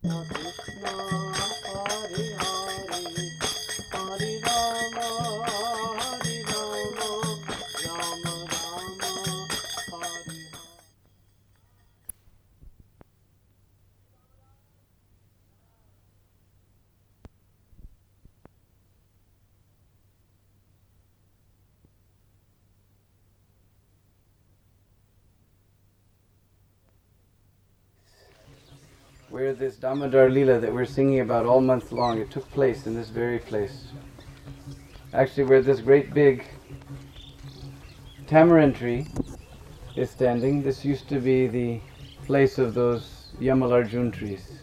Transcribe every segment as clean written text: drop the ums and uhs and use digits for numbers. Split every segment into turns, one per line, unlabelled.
Where this Damodar Leela that we're singing about all month long, it took place in this very place. Actually, where this great big tamarind tree is standing, this used to be the place of those Yamalarjun trees.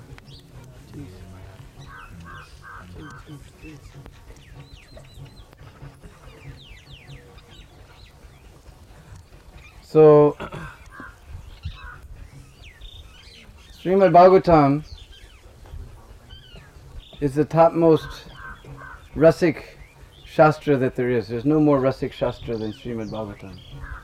So, Srimad Bhagavatam is the topmost Rasik Shastra that there is. There's no more Rasik Shastra than Srimad Bhagavatam.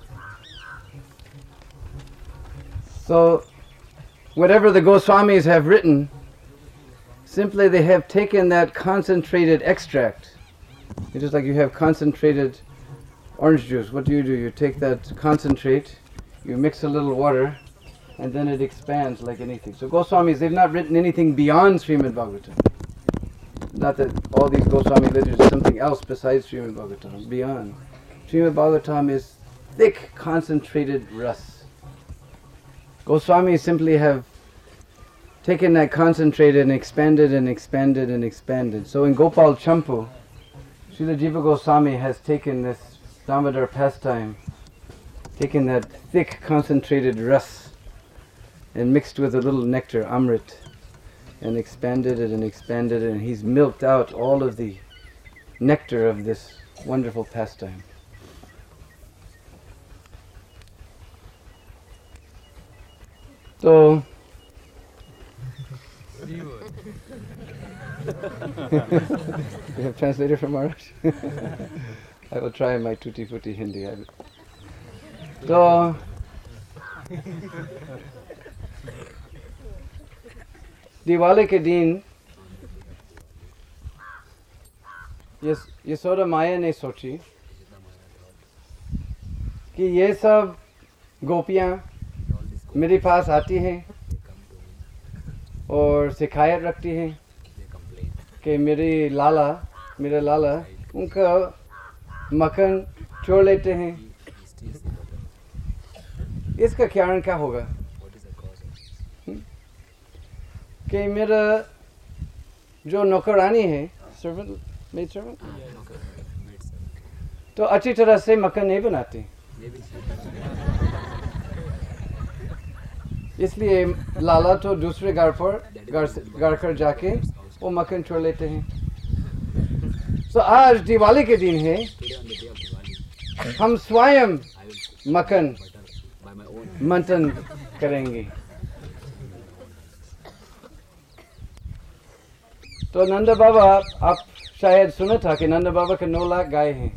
So, whatever the Goswamis have written, simply they have taken that concentrated extract. It's just like you have concentrated orange juice. What do? You take that concentrate, you mix a little water, and then it expands like anything. So Goswamis, they've not written anything beyond Srimad Bhagavatam. Not that all these Goswami literatures is something else besides Srimad Bhagavatam, beyond. Srimad Bhagavatam is thick, concentrated ras. Goswamis simply have taken that concentrated and expanded and expanded and expanded. So in Gopal Champu, Srila Jiva Goswami has taken this Damodar pastime, taken that thick, concentrated ras, and mixed with a little nectar, amrit, and expanded it, and he's milked out all of the nectar of this wonderful pastime. So, you have translator from Maharaj? I will try my tutti frutti Hindi. So, Diwali के दिन यशोदा माया ने सोची कि ये सब गोपियाँ मेरे पास आती हैं और शिकायत रखती हैं कि मेरा लाला उनका मक्खन चोर लेते हैं. इसका कारण क्या होगा कि मेरा जो नौकरानी है, maid servant, तो अच्छी तरह से मक्खन नहीं बनाती, इसलिए लाला तो दूसरे घर कर जाके वो मक्खन छोड़ लेते हैं. तो आज दिवाली के दिन है, हम स्वयं मक्खन मंथन करेंगे. तो नंदा बाबा, आप शायद सुना था कि नंदा बाबा के 9 लाख गाय हैं.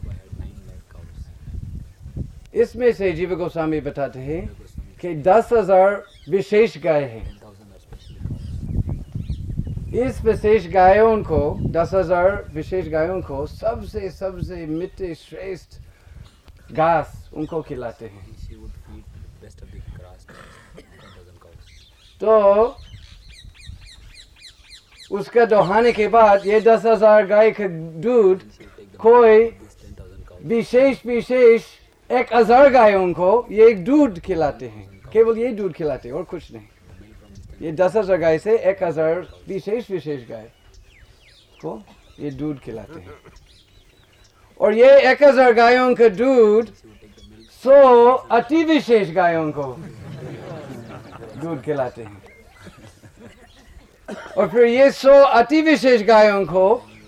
इसमें से जीव गोस्वामी बताते हैं कि 10,000 विशेष गाय हैं. इस विशेष गायों को, 10,000 विशेष गायों को सबसे मीठे श्रेष्ठ घास उनको खिलाते हैं. तो उसका दोहाने के बाद ये 10,000 गाय का दूध कोई विशेष 1,000 गायों को ये दूध खिलाते हैं. केवल ये दूध खिलाते हैं और कुछ नहीं. ये 10,000 गाय से 1,000 विशेष गाय को ये दूध खिलाते हैं. और ये 1,000 गायों का दूध 100 अति विशेष गायों को दूध खिलाते हैं. और फिर ये 100 अति विशेष गायों को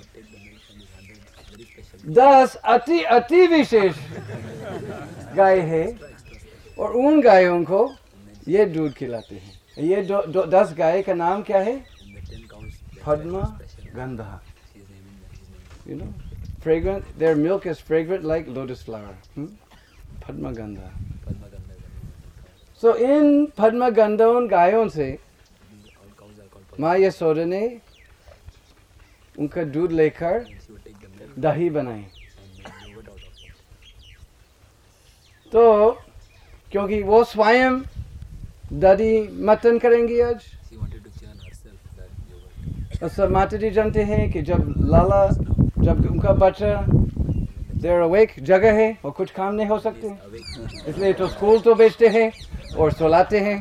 10 अति विशेष गाय है और उन गायों को ये दूध खिलाते हैं. ये 10 गाय का नाम क्या है? Padma Gandha. You know, fragrant. Their milk is fragrant like lotus flower. Padma Gandha. So in Padma Gandha उन गायों से माँ यशोदा ने उनका दूध लेकर दही बनाई। तो क्योंकि वो स्वयं दही मटन करेंगी आज, और सब माता जी जानते हैं कि जब उनका बच्चा देर अवेक जगह है और कुछ काम नहीं हो सकते, इसलिए तो स्कूल तो भेजते हैं और सुलाते हैं।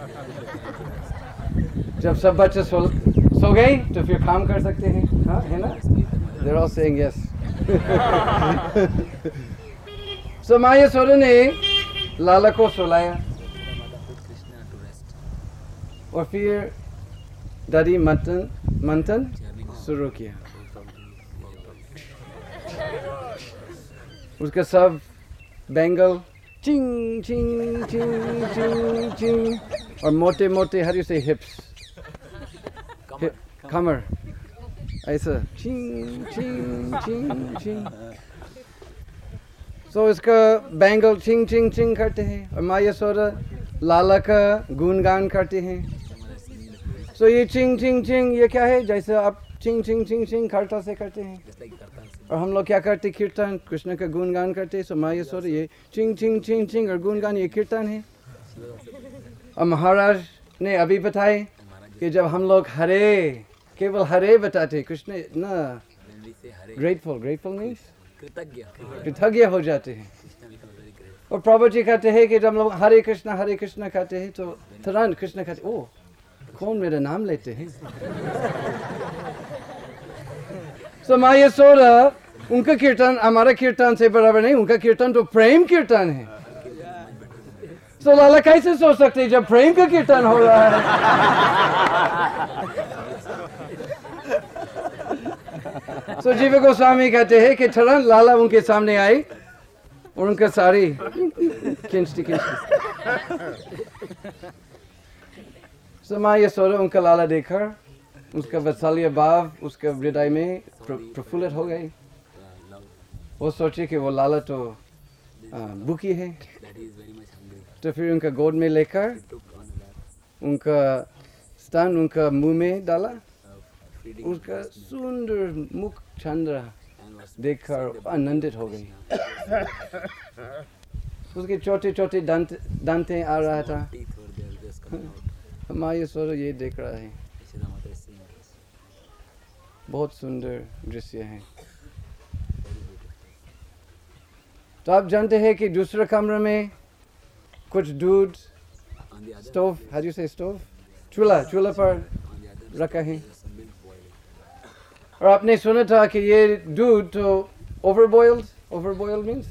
जब सब बच्चे सो गए तो फिर काम कर सकते हैं, हाँ है ना? They're all saying yes. So माँ यशोदा ने लाला को सुलाया और फिर दही मंथन शुरू किया। उसका सब बैंगल चिंग चिंग चिंग चिंग चिंग और मोटे मोटे how do you say hips? कमर ऐसा चिंग चिंग चिंग चिंग। So इसका बैंगल चिंग चिंग चिंग करते हैं और माँ यशोदा लाला का गुणगान करते हैं। So ये चिंग चिंग चिंग ये क्या है? जैसे आप चिंग चिंग चिंग चिंग करता से करते हैं, और हम लोग क्या करते? कीर्तन, कृष्ण का गुणगान करते हैं। So माँ यशोदा ये चिंग चिंग चिंग चिंग और गुणगान ये कीर्तन है। और महाराज ने अभी बताए कि जब हम लोग हरे, केवल हरे बताते, कृष्ण ना ग्रेटफुल मीन्स कृतज्ञ हो जाते हैं। और प्रभु जी कहते हैं कि जब लोग हरे कृष्ण कहते हैं तो तुरंत कृष्ण कहते ओ कौन मेरा नाम लेते हैं। So माँ यशोदा उनका कीर्तन हमारा कीर्तन से बराबर नहीं, उनका कीर्तन तो प्रेम कीर्तन है। So लाला कैसे सोच सकते हैं जब प्रेम का कीर्तन हो रहा है? So जीव गोस्वामी कहते हैं कि तुरंत लाला उनके सामने आई और उनका साड़ी खींचती। So माँ यशोदा उनका लाला देखकर उसका वात्सल्य भाव उसका हृदय में प्रफुल्लित हो गई। वो सोचे कि वो लाला तो भूखी है, तो फिर उनका गोद में लेकर उनका स्तन उनका मुंह में डाला। उसका सुंदर मुख चंद्र देखकर आनंदित हो गई। उसके छोटे छोटे दांतें आ रहा था। माँ यशोदा ये देख रहा है, बहुत सुंदर दृश्य है। तो आप जानते हैं कि दूसरे कमरे में कुछ दूध stove, how do you say stove, चूल्हा पर रखा है। और आपने सुना था कि ये दूध तो ओवरबॉइल्ड मीन्स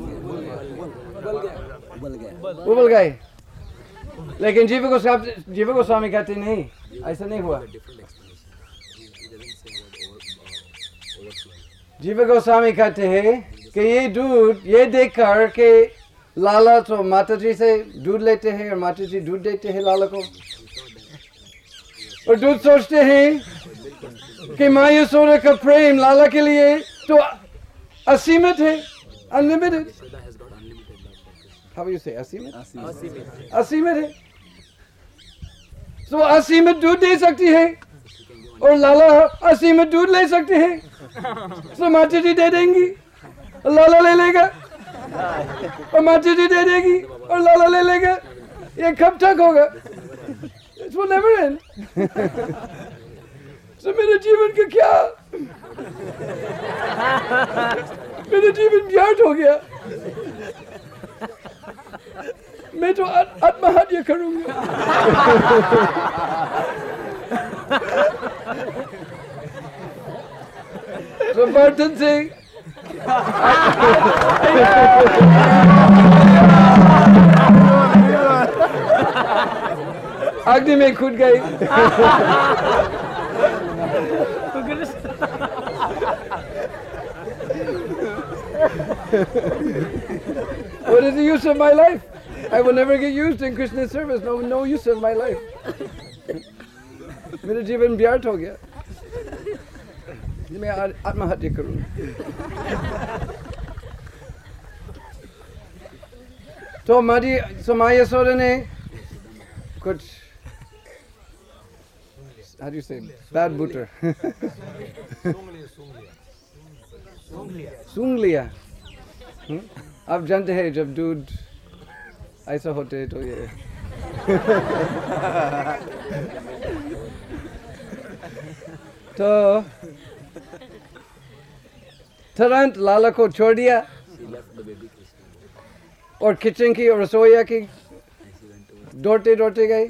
उबल गए, लेकिन जीव गोस्वामी कहते नहीं, ऐसा नहीं हुआ। जीव गोस्वामी कहते हैं कि ये दूध ये देखकर के लाला तो माता जी से दूध लेते हैं और माता जी दूध देते हैं लाला को, और दूध सोचते हैं कि माँ यशोदा का प्रेम लाला के लिए तो असीमित है, unlimited. How do you say असीमित है। तो असीमित दूध दे सकती है और लाला असीमित दूध ले सकते हैं। तो माता जी दे देंगी और लाला ले लेगा, और माता जी दे देगी और लाला ले लेगा। ये कब तक होगा? It will never end. तो मेरे जीवन का क्या? मेरा जीवन व्यर्थ हो गया। मैं तो आत्महत्या करूंगा। तो बर्तन से अग्नि में कूद गई। What is the use of my life? I will never get used in Krishna's service. No use of my life. मेरा जीवन व्यर्थ हो गया। मैं आत्महत्या करूँगा। तो माँ यशोदा ने कुछ how do you say, bad butter. सूंघ लिया. आप जानते हैं जब दूध ऐसा होते तो ये तो तुरंत लाला को छोड़ दिया और किचन की और रसोईया की दौड़ते दौड़ते गए.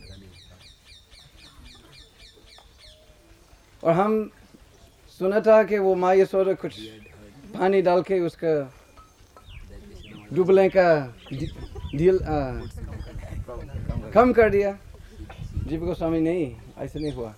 और हम सुना था कि वो माँ यशोदा कुछ पानी डाल के उसका डुबले का डील कम कर दिया. जीव गोस्वामी नहीं, ऐसा नहीं हुआ.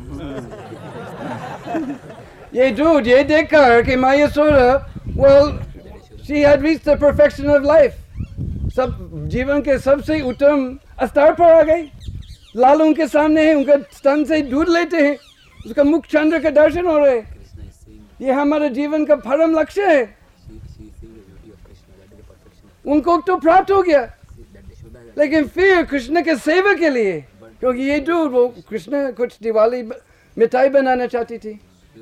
ये देखकर कि माँ Yashoda, well, she had reached the perfection of life. सब जीवन के सबसे उत्तम स्तर पर आ गई. लाल उनके सामने है, उनका स्तन से दूध लेते हैं, उसका मुख चंद्र का दर्शन हो रहे. ये हमारे जीवन का परम लक्ष्य है. उनको तो प्राप्त हो गया, लेकिन फिर कृष्ण के सेवा के लिए, क्योंकि ये दूध वो कृष्ण कुछ दिवाली मिठाई बनाना चाहती थी,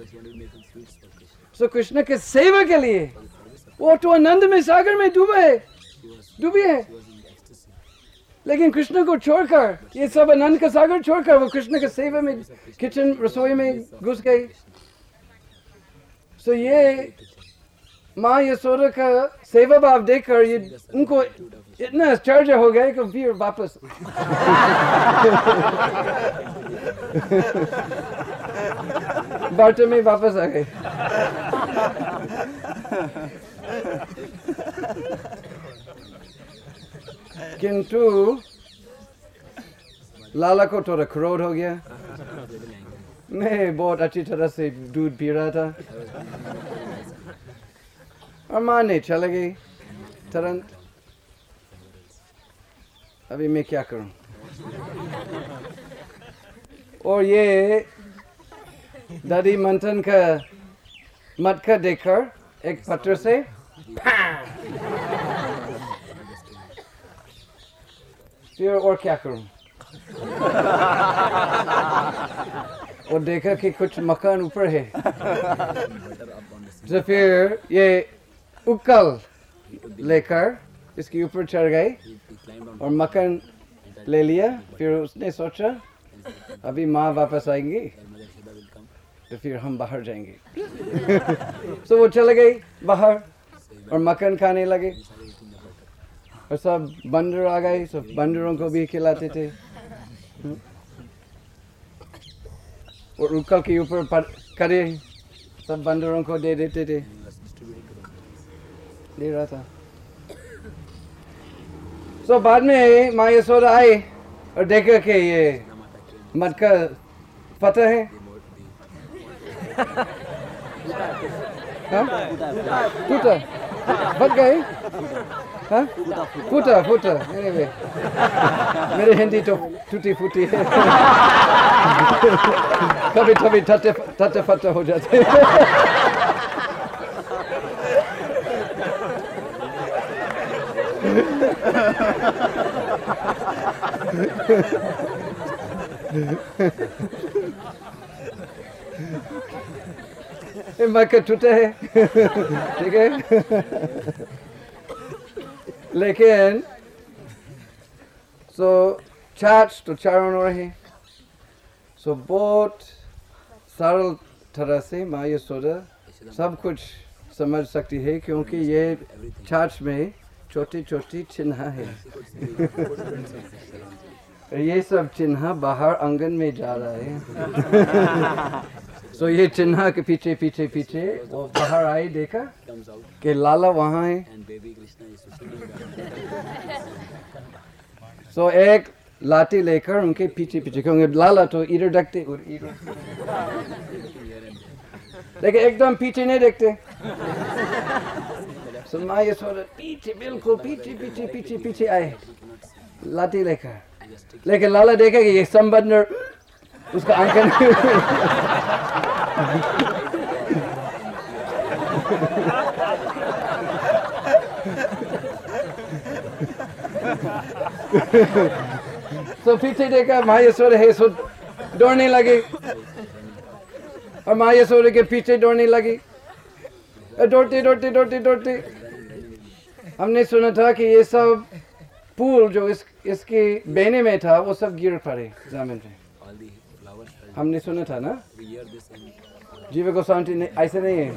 तो कृष्ण के सेवा के लिए वो तो आनंद में सागर में डूबी है. लेकिन कृष्ण को छोड़कर, ये सब आनंद का सागर छोड़कर वो कृष्ण के सेवा में किचन रसोई में घुस गई. तो ये माँ यशोदा का सेवा भाव देखकर ये उनको इतना आश्चर्य हो गया कि फिर वापस बाटे में वापस आ गए. किंतु लाला को थोड़ा क्रोध हो गया. मैं बहुत अच्छी तरह से दूध पी रहा था और माँ ने चले गई तुरंत. अभी मैं क्या करूं? और ये दादी मंथन का मटका देखकर एक पत्थर से फिर और क्या करूं? और देखा कि कुछ मकान ऊपर है, तो फिर ये उकल लेकर इसके ऊपर चढ़ गए और मकान ले लिया. फिर उसने सोचा अभी माँ वापस आएंगी तो फिर हम बाहर जाएंगे. तो वो चले गए बाहर और मकान खाने लगे. और सब बंदर आ गए, सब बंदरों को भी खिलाते थे. और उकल के ऊपर करे सब बंदरों को दे देते थे, दे रहा था. तो बाद में माँ यशोदा आई और देखा कि ये मटका फटा है. टूटा फट गए. हाँ फूटा. Anyway, मेरे हिंदी तो टूटी फूटी है. कभी कभी टटे फटे हो जाते. मक्का टूटा है. ठीक है. लेकिन छाछ तो चारों ओर है. बहुत सरल तरह से माँ यशोदा सब कुछ समझ सकती है, क्योंकि ये छाछ में छोटी छोटी चिन्ह है. ये सब चिन्ह बाहर आंगन में जा रहा है. ये चिन्ह के पीछे पीछे पीछे वो बाहर आई, देखा कि लाला वहाँ है. एक लाठी लेकर उनके पीछे पीछे, क्योंकि लाला तो इधर देखते और इधर, लेकिन एकदम पीछे नहीं देखते. माँ यशोदा पीछे, बिल्कुल पीछे पीछे पीछे पीछे आए लाठी लेकर. लेकिन लाला देखा कि ये संबंधर उसका आंकन पीछे देखा माँ यशोदा है. दौड़ने लगे और माँ यशोदा के पीछे दौड़ने लगी। दौड़ते दौड़ते दौड़ते दौड़ते हमने सुना था कि ये सब फूल जो इसके बेने में था वो सब गिर पड़े जमीन पे। हमने सुना था ना, जीव गोस्वामी ऐसे नहीं है।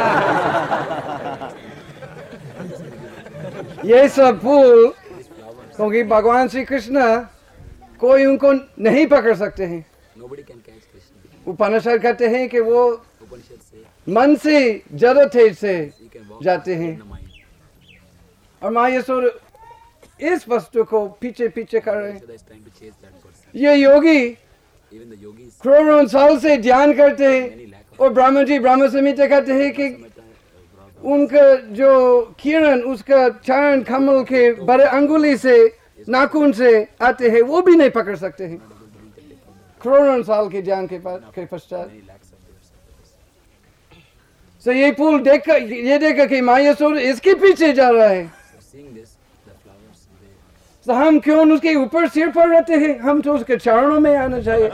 ये सब फूल क्योंकि भगवान श्री कृष्ण कोई उनको नहीं पकड़ सकते हैं। उपनिषद कहते हैं कि वो मन से ज्यादा तेज से जाते हैं और माँ यशोदा इस वस्तु को पीछे पीछे कर रहे हैं। ये योगी करोड़ों साल से ध्यान करते हैं और ब्रह्मा जी ब्रह्म संहिता कहते हैं कि उनका जो किरण उसका चरण कमल के बड़े अंगुली से नाखून से आते हैं वो भी नहीं पकड़ सकते हैं करोड़ों साल के ध्यान के पश्चात। तो ये फूल देखकर ये देखा कि माँ यशोदा इसके पीछे जा रहा है, तो हम क्यों उसके ऊपर सिर पर रहते हैं? हम तो उसके चरणों में आना चाहिए।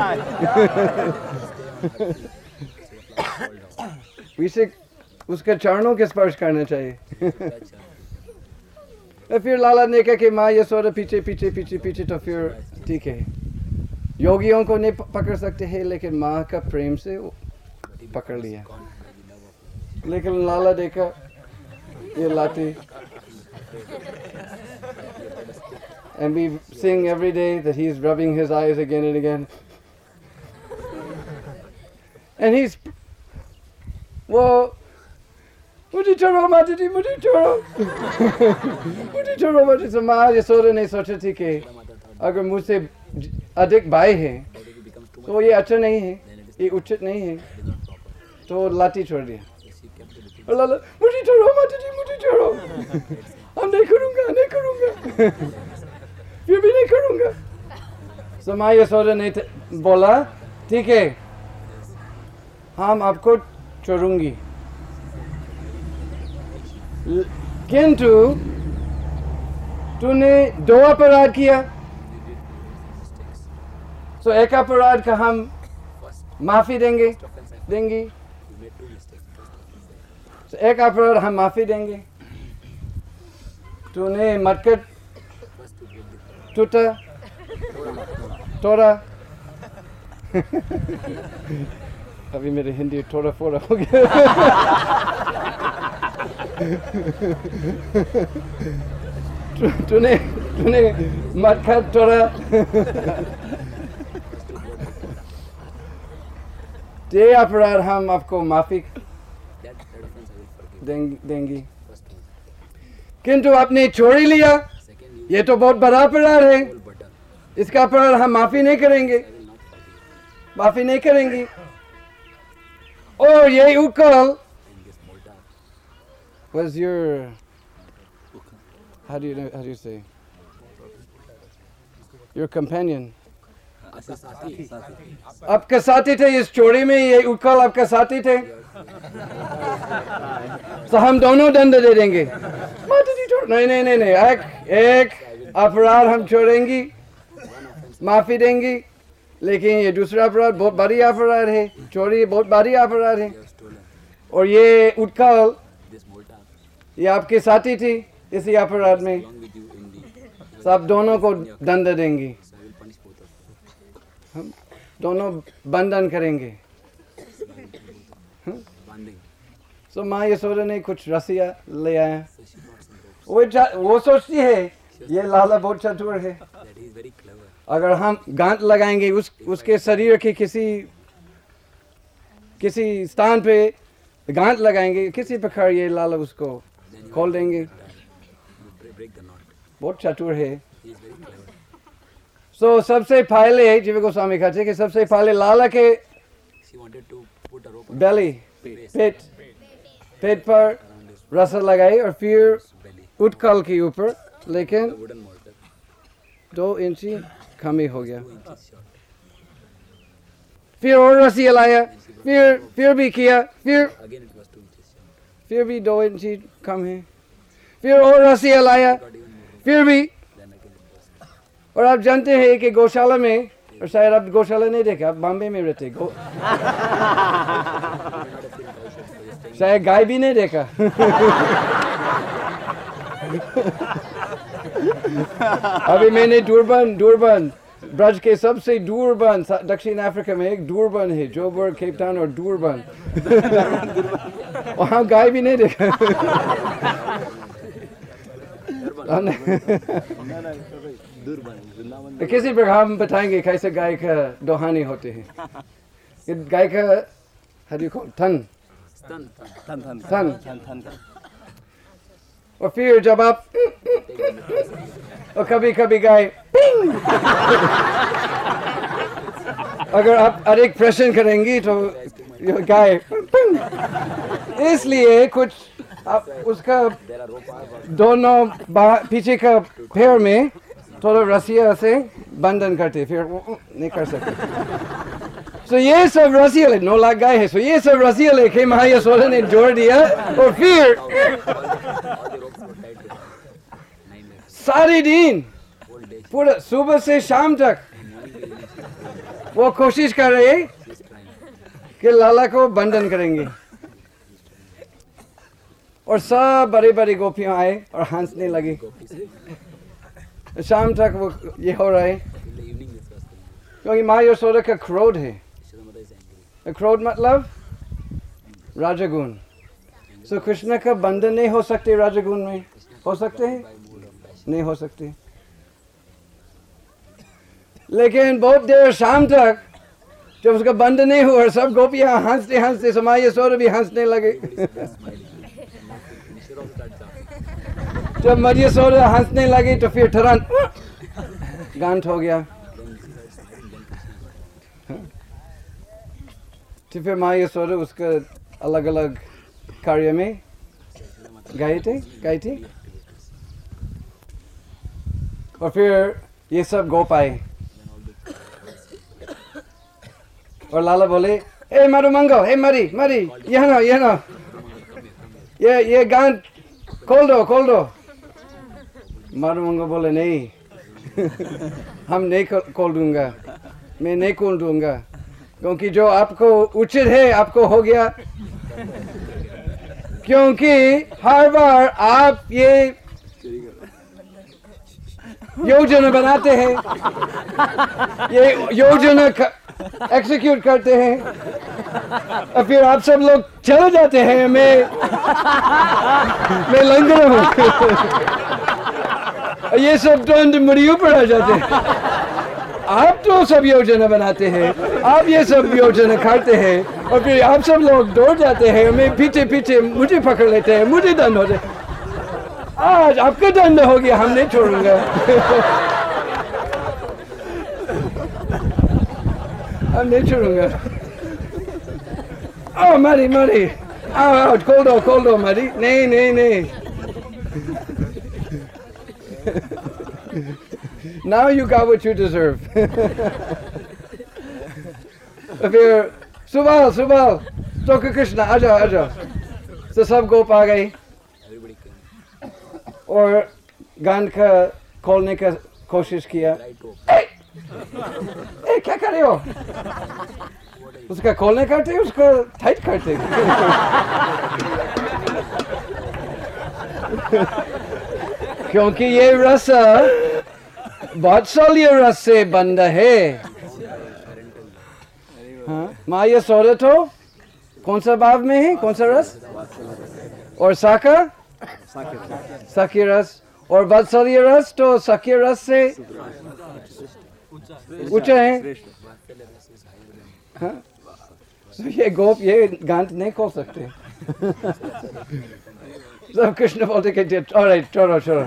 इसे उसके चरणों के स्पर्श करना चाहिए। फिर लाला ने कहा कि माँ यशोदा पीछे पीछे पीछे पीछे, तो फिर ठीक है, योगियों को नहीं पकड़ सकते हैं लेकिन माँ का प्रेम से वो पकड़ लिया। लेकिन लाला देखा ये लाठी, and we sing every day that he's rubbing his eyes again and again, and he's वो मुझे छोड़ो माता जी, मुझे छोड़ो, मुझे छोड़ो माता जी। माँ यशोदा ने सोचा थी कि अगर मुझसे अधिक भाई है तो ये अच्छा नहीं है, ये उचित नहीं है, तो लाठी छोड़ दिया। और लाला मुझे छोड़ो माता जी, मुझे छोड़ो, हम नहीं करूँगा, नहीं करूँगा, फिर भी नहीं करूँगा। तो माँ यशोदा ने बोला ठीक है, हम आपको छोड़ूंगी, किंतु तूने 2 अपराध किया, तो एक अपराध का हम माफी देंगे। तो एक अपराध हम माफी देंगे। तूने मटकट तोड़ा अभी मेरे हिंदी थोड़ा फोड़ा हो गया। तूने मटखट तोड़ा, ये अपराध हम आपको माफी देंगी, किंतु आपने चोरी लिया, ये तो बहुत बड़ा अपराध है, इसका अपराध हम माफी नहीं करेंगे। और ये उकल was your, how do you say, your companion, आपका साथी थे इस चोरी में, ये उकल आपका साथी थे, तो हम दोनों दंड दे देंगे। नहीं, एक अपराध हम छोड़ेंगी, माफी देंगी, लेकिन ये दूसरा अपराध बहुत बड़ी अपराध है, चोरी बहुत बड़ी अपराध है, और ये उत्कल ये आपके साथी थी इसी अपराध में, सब दोनों को दंड देंगे, हम दोनों बंधन करेंगे। तो माँ यशोदा ने कुछ रस्सियाँ ले आया। वो सोचती है ये लाला बहुत चतुर है, अगर हम गांठ लगाएंगे उसके शरीर के किसी स्थान पे गांठ लगाएंगे, किसी प्रकार ये लाला उसको खोल देंगे, बहुत चतुर है। तो सबसे पहले जीव गोस्वामी कहते कि सबसे पहले लाला के बेली पेट पर रस्सा लगाई और फिर उत्कल के ऊपर, लेकिन 2 इंची कमी हो गया। फिर और रस्सी लाया, फिर भी किया, फिर भी 2 इंची कम है, फिर और रस्सी लाया, फिर भी। और आप जानते हैं कि गौशाला में और शायद आप गौशाला नहीं देखे, आप बॉम्बे में रहते शायद गाय भी नहीं देखा अभी मैंने डुरबन ब्रज के सबसे डुरबन दक्षिण अफ्रीका में एक डुरबन है, जोबर्ग, केप टाउन और डुरबन वहाँ गाय भी नहीं देखा तो किसी प्रकार हम बताएंगे कैसे गाय का दोहानी होते हैं। गाय का थन और फिर जब आप और कभी कभी गाय अगर आप अधिक प्रश्न करेंगी तो गाय इसलिए कुछ आप उसका दोनों पीछे का पैर में थोड़ा रस्सिया से बंधन करते, फिर नहीं कर सकते। तो ये सब रस्सिया ले 9 लाख गाय है, तो ये सब रस्सिया लेके माँ यशोदा ने जोड़ दिया और फिर सारे दिन पूरा सुबह से शाम तक वो कोशिश कर रहे कि लाला को बंधन करेंगे। और सब बड़े बड़े गोपियां आए और हंसने लगी। शाम तक वो ये हो रहा है क्योंकि माँ यशोदा का क्रोध है। क्रोध मतलब राजगुण। सो कृष्ण का बंधन नहीं हो सकते राजगुण में, हो सकते हैं? नहीं हो सकते। लेकिन बहुत देर शाम तक जब उसका बंधन नहीं हुआ, सब गोपियां हंसते हंसते माँ यशोदा भी हंसने लगे। जब माँ यशोदा हंसने लगी तो फिर तुरंत गांठ हो गया। तो फिर माँ यशोदा उसका अलग अलग कार्य में गई थी और फिर ये सब गोप आए और लाला बोले, ए मारुमंगो, ए मरी यह ना ये गांठ खोल दो। मारुमंगो बोले नहीं हम नहीं खोल दूंगा, मैं नहीं खोल दूंगा, क्योंकि जो आपको उचित है आपको हो गया। क्योंकि हर बार आप ये योजना बनाते हैं, ये योजना एग्जीक्यूट करते हैं और फिर आप सब लोग चले जाते हैं, मैं लंगर हूँ ये सब तुरंत मेरे ऊपर आ जाते हैं। आप तो सब योजना बनाते हैं, आप ये सब योजना करते हैं और फिर आप सब लोग दौड़ जाते हैं, मैं पीछे मुझे पकड़ लेते हैं, मुझे दंड होते हैं। आज आपका दंड हो गया, हम नहीं छोड़ूंगा हम नहीं छोड़ूंगा। ओ मरी आओ खोल दो मरी, नहीं Now you got what you deserve. फिर सुबह तो कृष्ण आजा तो सब गोप आ गई और गांठ का खोलने का कोशिश किया। ए क्या कर रहे हो? उसका खोलने करते उसको टाइट करते क्योंकि ये रस वात्सल्य रस से बंधा है। हाँ, माँ यशोदा तो कौन सा भाव में है, कौन सा रस? और सख्य रस और वात्सल्य रस तो सख्य रस से ऊंचा है। हाँ? तो ये गोप ये गांठ नहीं खोल सकते। सब कृष्ण बोलते कि चलो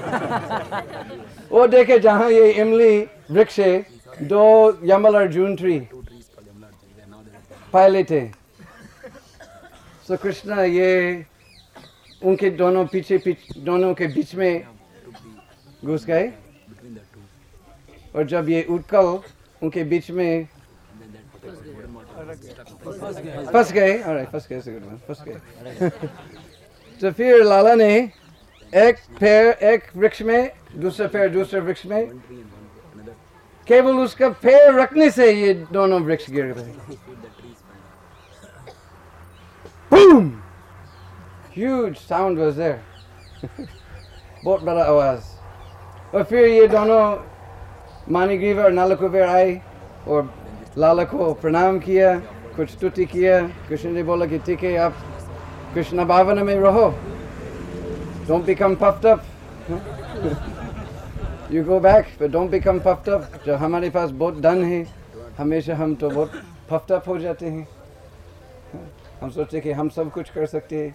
वो देखे जहाँ ये इमली वृक्ष है, 2 यमल अर्जुन ट्री पहले थे। तो कृष्ण ये उनके दोनों दोनों के बीच में घुस गए और जब ये उत्कल उनके बीच में फंस गए तो फिर लाला ने एक पैर एक वृक्ष में, दूसरा पैर दूसरे वृक्ष में केवल उसका पैर रखने से ये दोनों वृक्ष गिर गए. Boom! Huge sound was there. बहुत बड़ा आवाज. और फिर ये दोनों मानीग्रीवा और नलकुबेर आए और लाला को प्रणाम किया, कुछ स्तुति किया. कृष्ण ने बोला कि ठीक है, आप कृष्ण भावना में रहो. Don't become puffed up. You go back, but don't become puffed up. जब हमारे पास बहुत धन है, हमेशा हम तो बहुत puffed up हो जाते हैं. हम सोचते कि हम सब कुछ कर सकते हैं.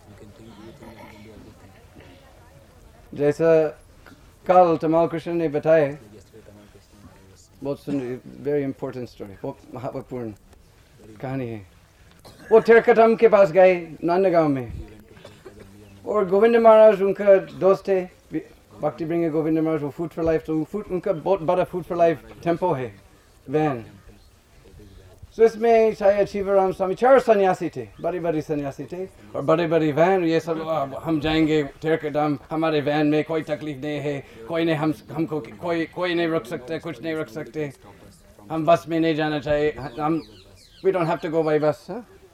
जैसा कल तमाल कृष्ण ने बताया, बहुत सुंदर, वेरी इंपॉर्टेंट स्टोरी, बहुत महत्वपूर्ण कहानी है. वो तेरकटम के पास गए नंदगांव में, और गोविंद महाराज उनका दोस्त है, भक्ति ब्रिंगे गोविंद महाराज. वो फूड फॉर लाइफ, तो उनका बहुत बड़ा फूड फॉर लाइफ टेम्पो है, वैन. तो इसमें शायद शिवराम स्वामी 4 सन्यासी थे, बड़े बड़े सन्यासी थे, और बड़े बड़े वैन. ये सब हम जाएंगे तेरकटम, हमारे वैन में कोई तकलीफ नहीं है, कोई नहीं, हमको कोई नहीं रख सकते, कुछ नहीं रख सकते. हम बस में नहीं जाना चाहिए, हम we don't have to go by bus.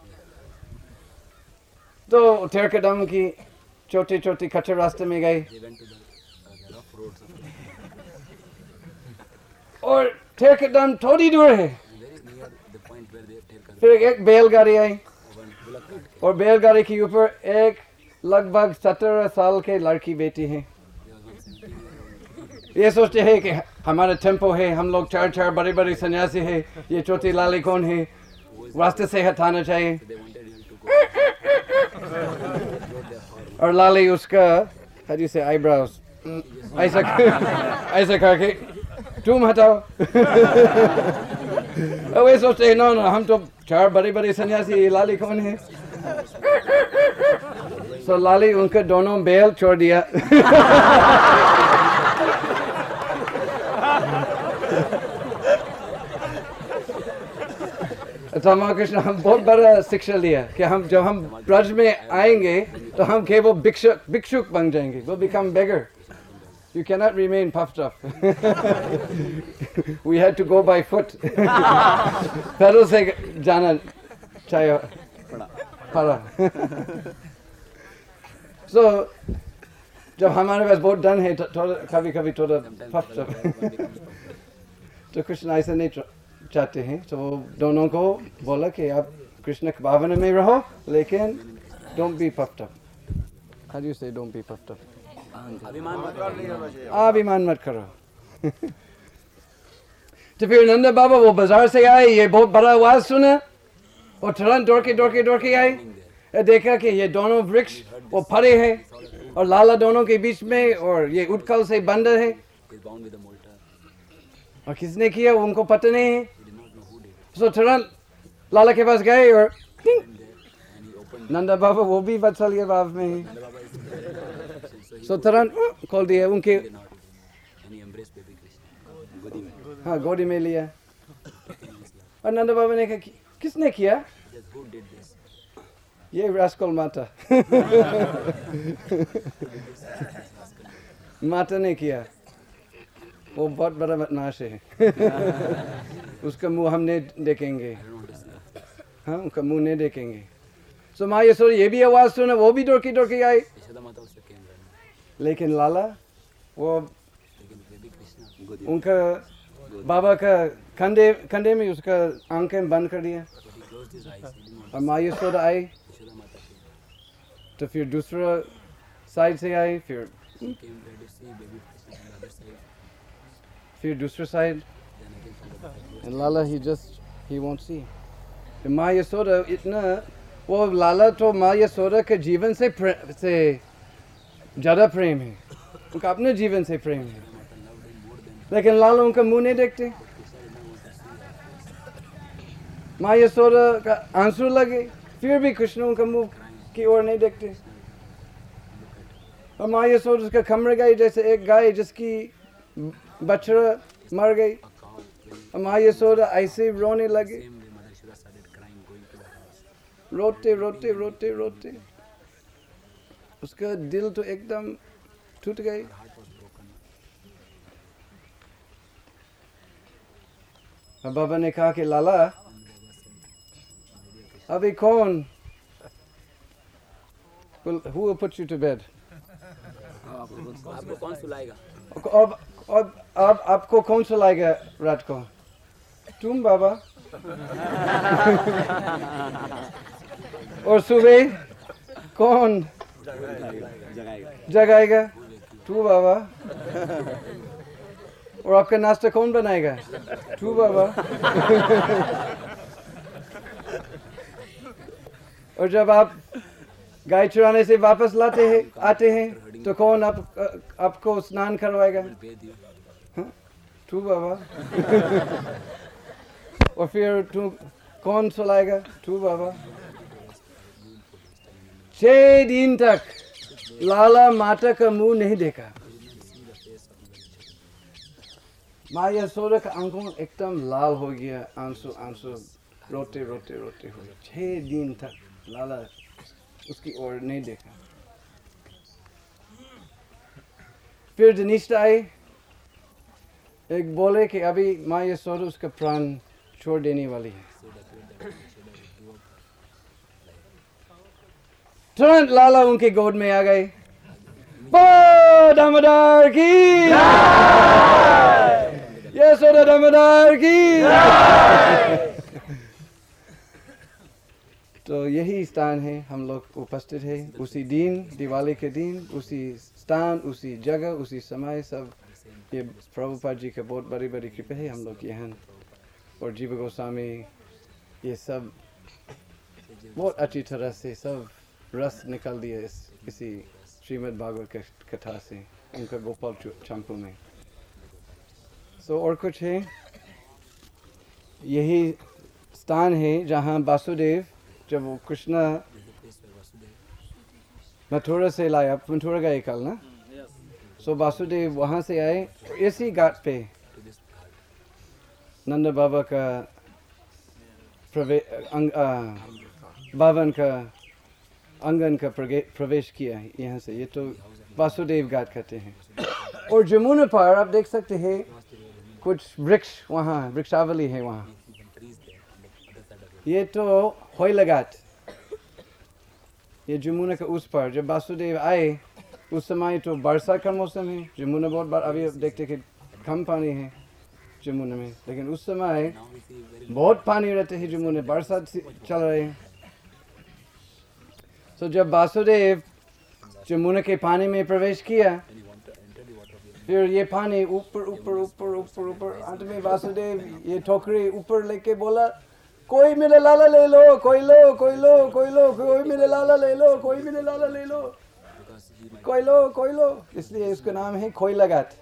तो तेरकटम की छोटी छोटी कच्चे रास्ते में गए, और तेरकटम थोड़ी दूर है. फिर एक बैलगाड़ी आई, और बैलगाड़ी के ऊपर एक लगभग 17 साल के लड़की बैठी है. ये सोचते हैं कि हमारा टेम्पो है, हम लोग 4 बड़े बड़े सन्यासी है, ये छोटी लाली कौन है, रास्ते से हटाना चाहिए. और लाली उसका हरी से आईब्रोज ऐसा करके तुम हटाओ. और वे सोचते हैं नो, हम तो 4 बड़े बड़े सन्यासी, ये लाली कौन है. सो लाली उनका दोनों बैल छोड़ दिया. तो कृष्ण, हम बहुत बड़ा शिक्षा लिया कि जब हम ब्रज में आएंगे तो हम केवल भिक्षुक बन जाएंगे. We'll become beggar. You cannot remain puffed up. We had to go by foot. पैदल से जाना चाहिए पड़ा. So जब हमारे पास बहुत धन है, कभी कभी थोड़ा puffed up. तो कृष्ण ऐसा नहीं चाहते हैं. तो वो दोनों को बोला कि आप कृष्ण की भावना में रहो, लेकिन don't be puffed up. How do you say don't be puffed up? अभिमान मत करो. तो फिर नंदा बाबा वो बाजार से आए, ये बहुत बड़ा आवाज सुना, और तुरंत दौड़ के आए. देखा कि ये दोनों वृक्ष वो पड़े हैं, और लाला दोनों के बीच में, और ये उत्कल से बंधे हैं. और किसने किया उनको पता नहीं है. तो तुरंत लाला के पास गए, और नंदा बाबा वो भी वत्सल्य भाव में है. सो तुरंत खोल दिया उनके, हाँ गोदी में लिया. और नंदा बाबा ने कहा किसने किया. ये रास्कल माता. माता ने किया. वो बहुत बड़ा बदमाश है. उसका मुंह हम नहीं देखेंगे. हाँ, उनका मुंह नहीं देखेंगे. सो माँ यशोदा ये भी आवाज सुना, वो भी दौड़ के आई. लेकिन लाला वो उनका बाबा का कंधे में उसका आंखें बंद कर दिया. और माँ यशोदा आई, तो फिर दूसरा साइड से आई, फिर दूसरा side. And Lala he won't see. तो माँ यशोदा इतना, वो लाला तो माँ यशोदा के जीवन से ज़्यादा प्रेम है, उनका अपने जीवन से प्रेम है. लेकिन लाला उनका मुंह नहीं देखते. माँ यशोदा का आंसू लगे, फिर भी कृष्ण उनका मुंह की ओर नहीं देखते. और माँ यशोदा उसका कमरे गई, जैसे एक गाय जिसकी बछड़ा मर गई. और माँ यशोदा ऐसे रोने लगे, रोते. उसका दिल तो एकदम टूट गई. अब बाबा ने कहा कि लाला अभी कौन who will put you to bed?
आपको कौन सुलाएगा?
अब आपको कौन सुलाएगा रात को? तुम बाबा। और सुबह कौन जगाएगा? तू बाबा। और आपका नाश्ता कौन बनाएगा? तू बाबा। और जब आप गाय चुराने से वापस आते हैं तो कौन आपको स्नान करवाएगा? हाँ? तू बाबा। और फिर तू कौन सुलाएगा? तू बाबा। 6 दिन तक लाला माता का मुंह नहीं देखा। माँ यशोदा का आंखों एकदम लाल हो गया, आंसू रोते हुए 6 दिन तक लाला उसकी ओर नहीं देखा। फिर धनिष्ठा आई, एक बोले कि अभी माँ यशोदा उसका प्राण छोड़ देने वाली है। तुरंत लाला उनके गोद में आ गए। दामोदर की यशोदा दामोदर की। तो यही स्थान है, हम लोग उपस्थित है उसी दिन, दिवाली के दिन, उसी स्थान, उसी जगह, उसी समय। सब ये प्रभुपाद जी का बहुत बड़ी बड़ी कृपा है। हम लोग यहाँ और जीव गोस्वामी ये सब बहुत अच्छी तरह से सब रस निकाल दिया इसी श्रीमद् भागवत कथा से, उनका गोपाल चंपू में। और कुछ है, यही स्थान है जहाँ वासुदेव, जब वो कृष्ण मथुरा से लाया, मथुरा गए कल ना, वासुदेव वहाँ से आए, इसी घाट पे नंद बाबा का भवन का आंगन का प्रवेश किया है यहाँ से। ये तो वासुदेव घाट कहते हैं। और जमुना पर आप देख सकते हैं कुछ वृक्ष, वहाँ वृक्षावली है वहाँ। ये तो होइला घाट, ये जमुना का उस पर। जब वासुदेव आए उस समय तो वर्षा का मौसम है, जमुना बहुत बार अभी देखते कि कम पानी है जमुना में, लेकिन उस समय बहुत पानी रहते हैं जमुना, बरसात चल रहे हैं। तो जब वासुदेव जमुना के पानी में प्रवेश किया, फिर ये पानी ऊपर ऊपर ऊपर ऊपर ऊपर, अंत में वासुदेव ये टोकरी ऊपर लेके बोला, कोई मेरा लाला ले लो, कोई लो, कोई लो, कोई लो, कोई मेरा लाला ले लो, कोई मेरा लाला ले लो, कोई लो, कोई लो। इसलिए इसका नाम है कोयला घाट।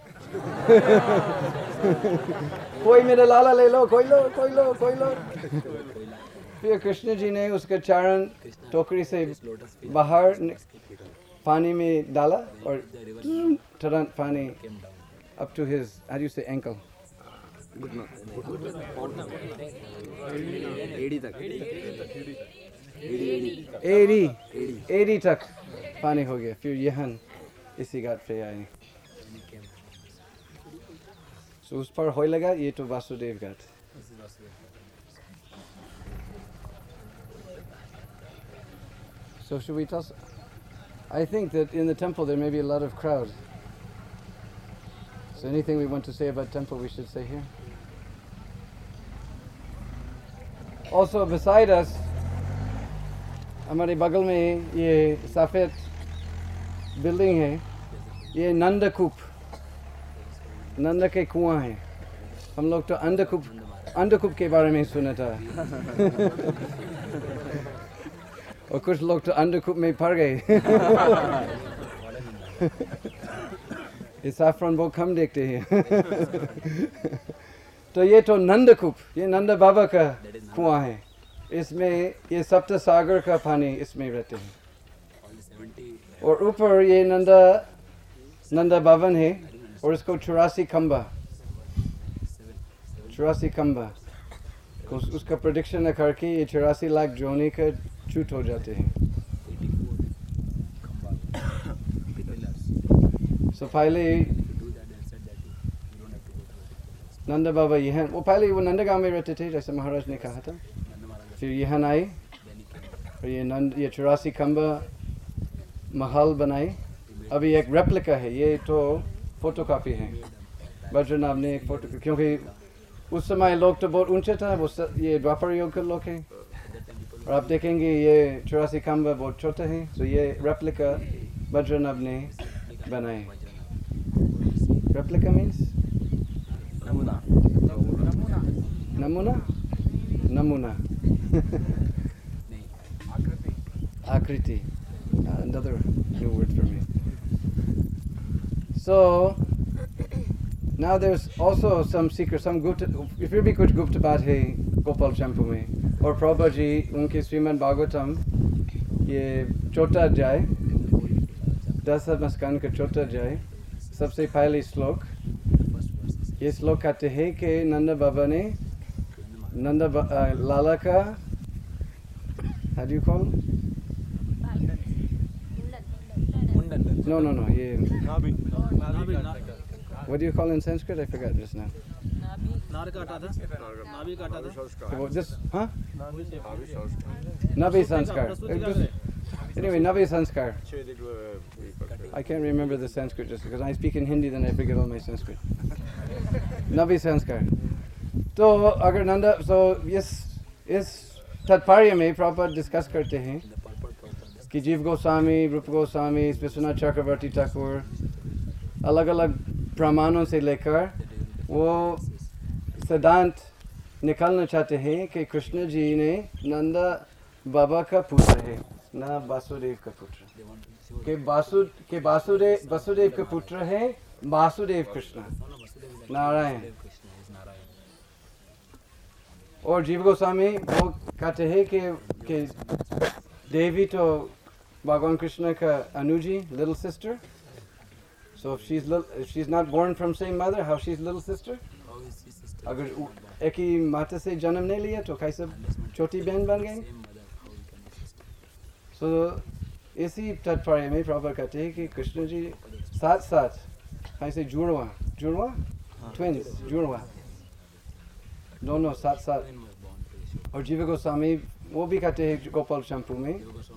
कोई मेरा लाला ले लो, कोई लो, कोई लो, कोई लो। फिर कृष्ण जी ने उसका चरण टोकरी से बाहर पानी में डाला और तुरंत पानी up to his, how do you say, ankle? एड़ी तक पानी हो गया। फिर यहाँ इसी घाट पे आए। उस पर होइला घाट, ये तो वासुदेव घाट। So should we toss? I think that in the temple there may be a lot of crowd. So anything we want to say about temple we should say here. Also beside us, हमारे बगल में ये सफ़ेद building है, ये नंदकूप, नंद के कुआं है। हम लोग तो अंधकूप के बारे में सुना था। और कुछ लोग तो अंधकूप में पड़ गए। ये सैफरन बहुत कम देखते हैं। तो ये तो नंदकूप, ये नंद बाबा का कुआं है। इसमें ये सप्त सागर का पानी इसमें रहते हैं। और ऊपर ये नंदा भवन है और इसको 84 खंबा, उसका प्रेडिक्शन करके ये 84 लाख जोने का चूट हो जाते हैं। So पहले नंदा बाबा यहाँ, वो पहले वो नंदगांव में रहते थे जैसे महाराज ने कहा था, फिर यहाँ आए और ये 84 खंबा महल बनाए। अभी एक रेप्लिका है, ये तो फोटो कॉपी है, बद्रीनाथ ने एक फोटो, क्योंकि उस समय लोग तो बहुत ऊंचे था, वो ये द्वापर युग के लोग हैं, और आप देखेंगे ये 84 खंबा बहुत छोटे हैं, तो ये रेप्लिका बद्रीनाथ ने बनाए। रेप्लिका मीन्स नमूना, नमूना आकृति, another new word for me. So now there's also some secret, some Gupta, फिर भी कुछ गुप्त बात है गोपाल चंपू में। और प्रभा जी उनके श्रीमद् भागवतम ये चौथा अध्याय 10 स्कंद का चौथा अध्याय सबसे पहले श्लोक, ये श्लोक कहते हैं कि नंदा बाबा ने लाला का how do you call? No, ये what do you call in Sanskrit? I forgot just now. This, huh? Nabi Sanskar. Anyway, Nabi Sanskar. I can't remember the Sanskrit just because I speak in Hindi, then I forget all my Sanskrit. Nabi Sanskar. तो अगर Nanda, so इस तात्पर्य में proper discuss करते हैं कि जीव गोस्वामी, रूप गोस्वामी, विश्वनाथ चक्रवर्ती ठाकुर अलग अलग प्रमाणों से लेकर वो सिद्धांत निकालना चाहते हैं कि कृष्ण जी ने नंदा बाबा का पुत्र है, ना वासुदेव का पुत्र, कि वासुदेव का पुत्र है वासुदेव कृष्ण नारायण। और जीव गोस्वामी वो कहते हैं कि देवी तो भगवान कृष्ण का Anuji, little sister. So if she's not born from same mother, how she's little sister? अगर एक ही माता से जन्म नहीं लिया तो कैसे छोटी बहन बन गई? So इसी तात्पर्य में प्रभु कहते हैं कि कृष्ण जी साथ कैसे जुड़वा twins, जुड़वा दोनों साथ। और जीव गोस्वामी वो भी कहते हैं गोपाल चंपू में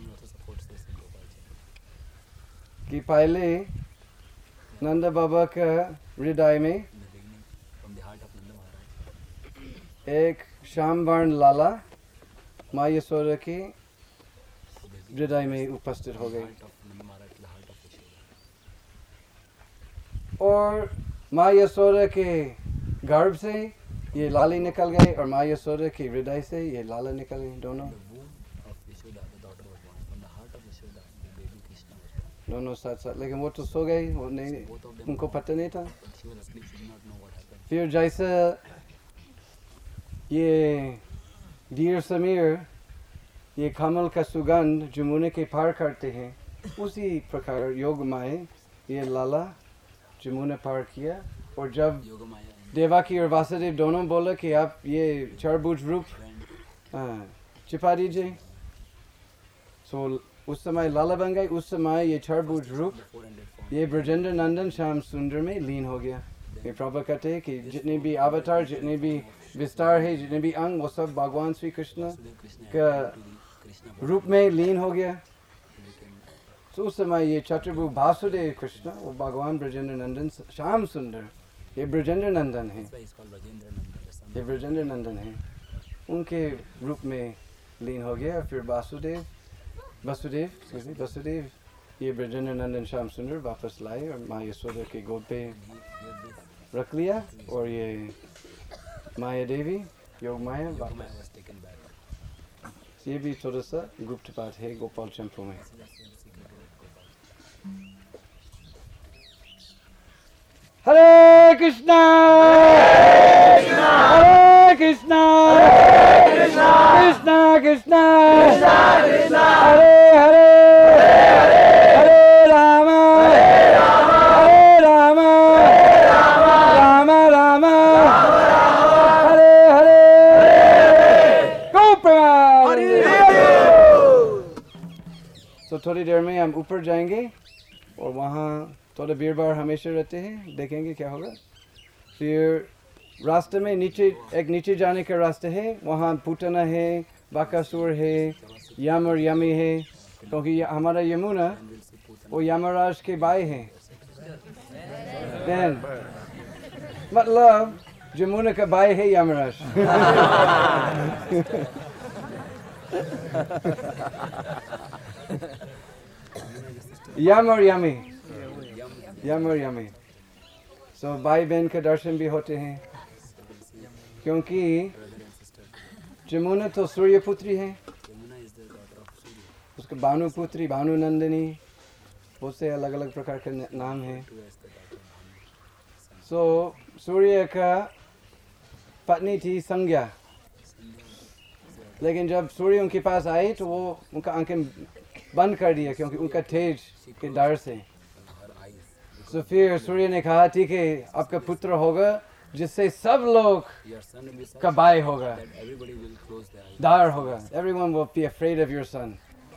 कि पहले नंदा बाबा का हृदय में एक श्यामवर्ण लाला माँ यशोदा के हृदय में उपस्थित हो गए, और माँ यशोदा के गर्भ से ये लाली निकल गए और माँ यशोदा के हृदय से ये लाला निकल गए, दोनों साथ। लेकिन वो तो सो गई, वो नहीं, उनको पता नहीं था। फिर जैसे ये डियर समीर ये कमल का सुगंध जमुना के पार करते हैं, उसी प्रकार योग माए ये लाला जमुना पार किया। और जब देवाकी और वासुदेव दोनों बोला कि आप ये चारभुज रूप छिपा दीजिए, तो उस समय लाला बन गए। उस समय ये चारभुज रूप ये ब्रजेंद्र नंदन श्याम सुंदर में लीन हो गया। ये प्रभु कहते हैं कि जितने भी अवतार, जितने भी विस्तार है, जितने भी अंग, वो सब भगवान श्री कृष्ण का रूप में लीन हो गया। तो उस समय ये चतुर्भुज वासुदेव कृष्ण वो भगवान ब्रजेंद्र नंदन श्याम सुंदर, ये ब्रजेंद्र नंदन है, ये ब्रजेंद्र नंदन है, उनके रूप में लीन हो गया। फिर वसुदेव ये ब्रजेंद्र नंदन श्याम सुंदर वापस लाए और माँ यशोदा के गोद पे रख लिया, और ये माया देवी योग माया वापस। ये भी थोड़ा सा गुप्त बात है गोपाल चंपू में। हरे कृष्णा हरे कृष्णा कृष्णा कृष्णा हरे हरे हरे राम राम राम हरे हरे गोपाल। तो थोड़ी देर में हम ऊपर जाएंगे और वहाँ थोड़ा भीड़ भाड़ हमेशा रहते हैं, देखेंगे क्या होगा। फिर रास्ते में नीचे एक नीचे जाने का रास्ता है, वहाँ पूतना है, बाकासुर है, यम और यमी है, क्योंकि हमारा यमुना वो यमराज के भाई हैं। Then, मतलब यमुना का भाई है यमराज। यम और यमी, यम और यमी। So भाई बहन के दर्शन भी होते हैं, क्योंकि यमुना तो सूर्य पुत्री है, उसका भानु पुत्री, भानु नंदिनी, बहुत से अलग अलग प्रकार के नाम हैं। So सूर्य का पत्नी थी संज्ञा, लेकिन जब सूर्य उनके पास आई तो वो उनका आंखें बंद कर दिया, क्योंकि उनका तेज के डर से। तो फिर सूर्य ने कहा, ठीक है, आपका पुत्र होगा जिससे सब लोग का भाई होगा, दार होगा। Everyone will be afraid of your son.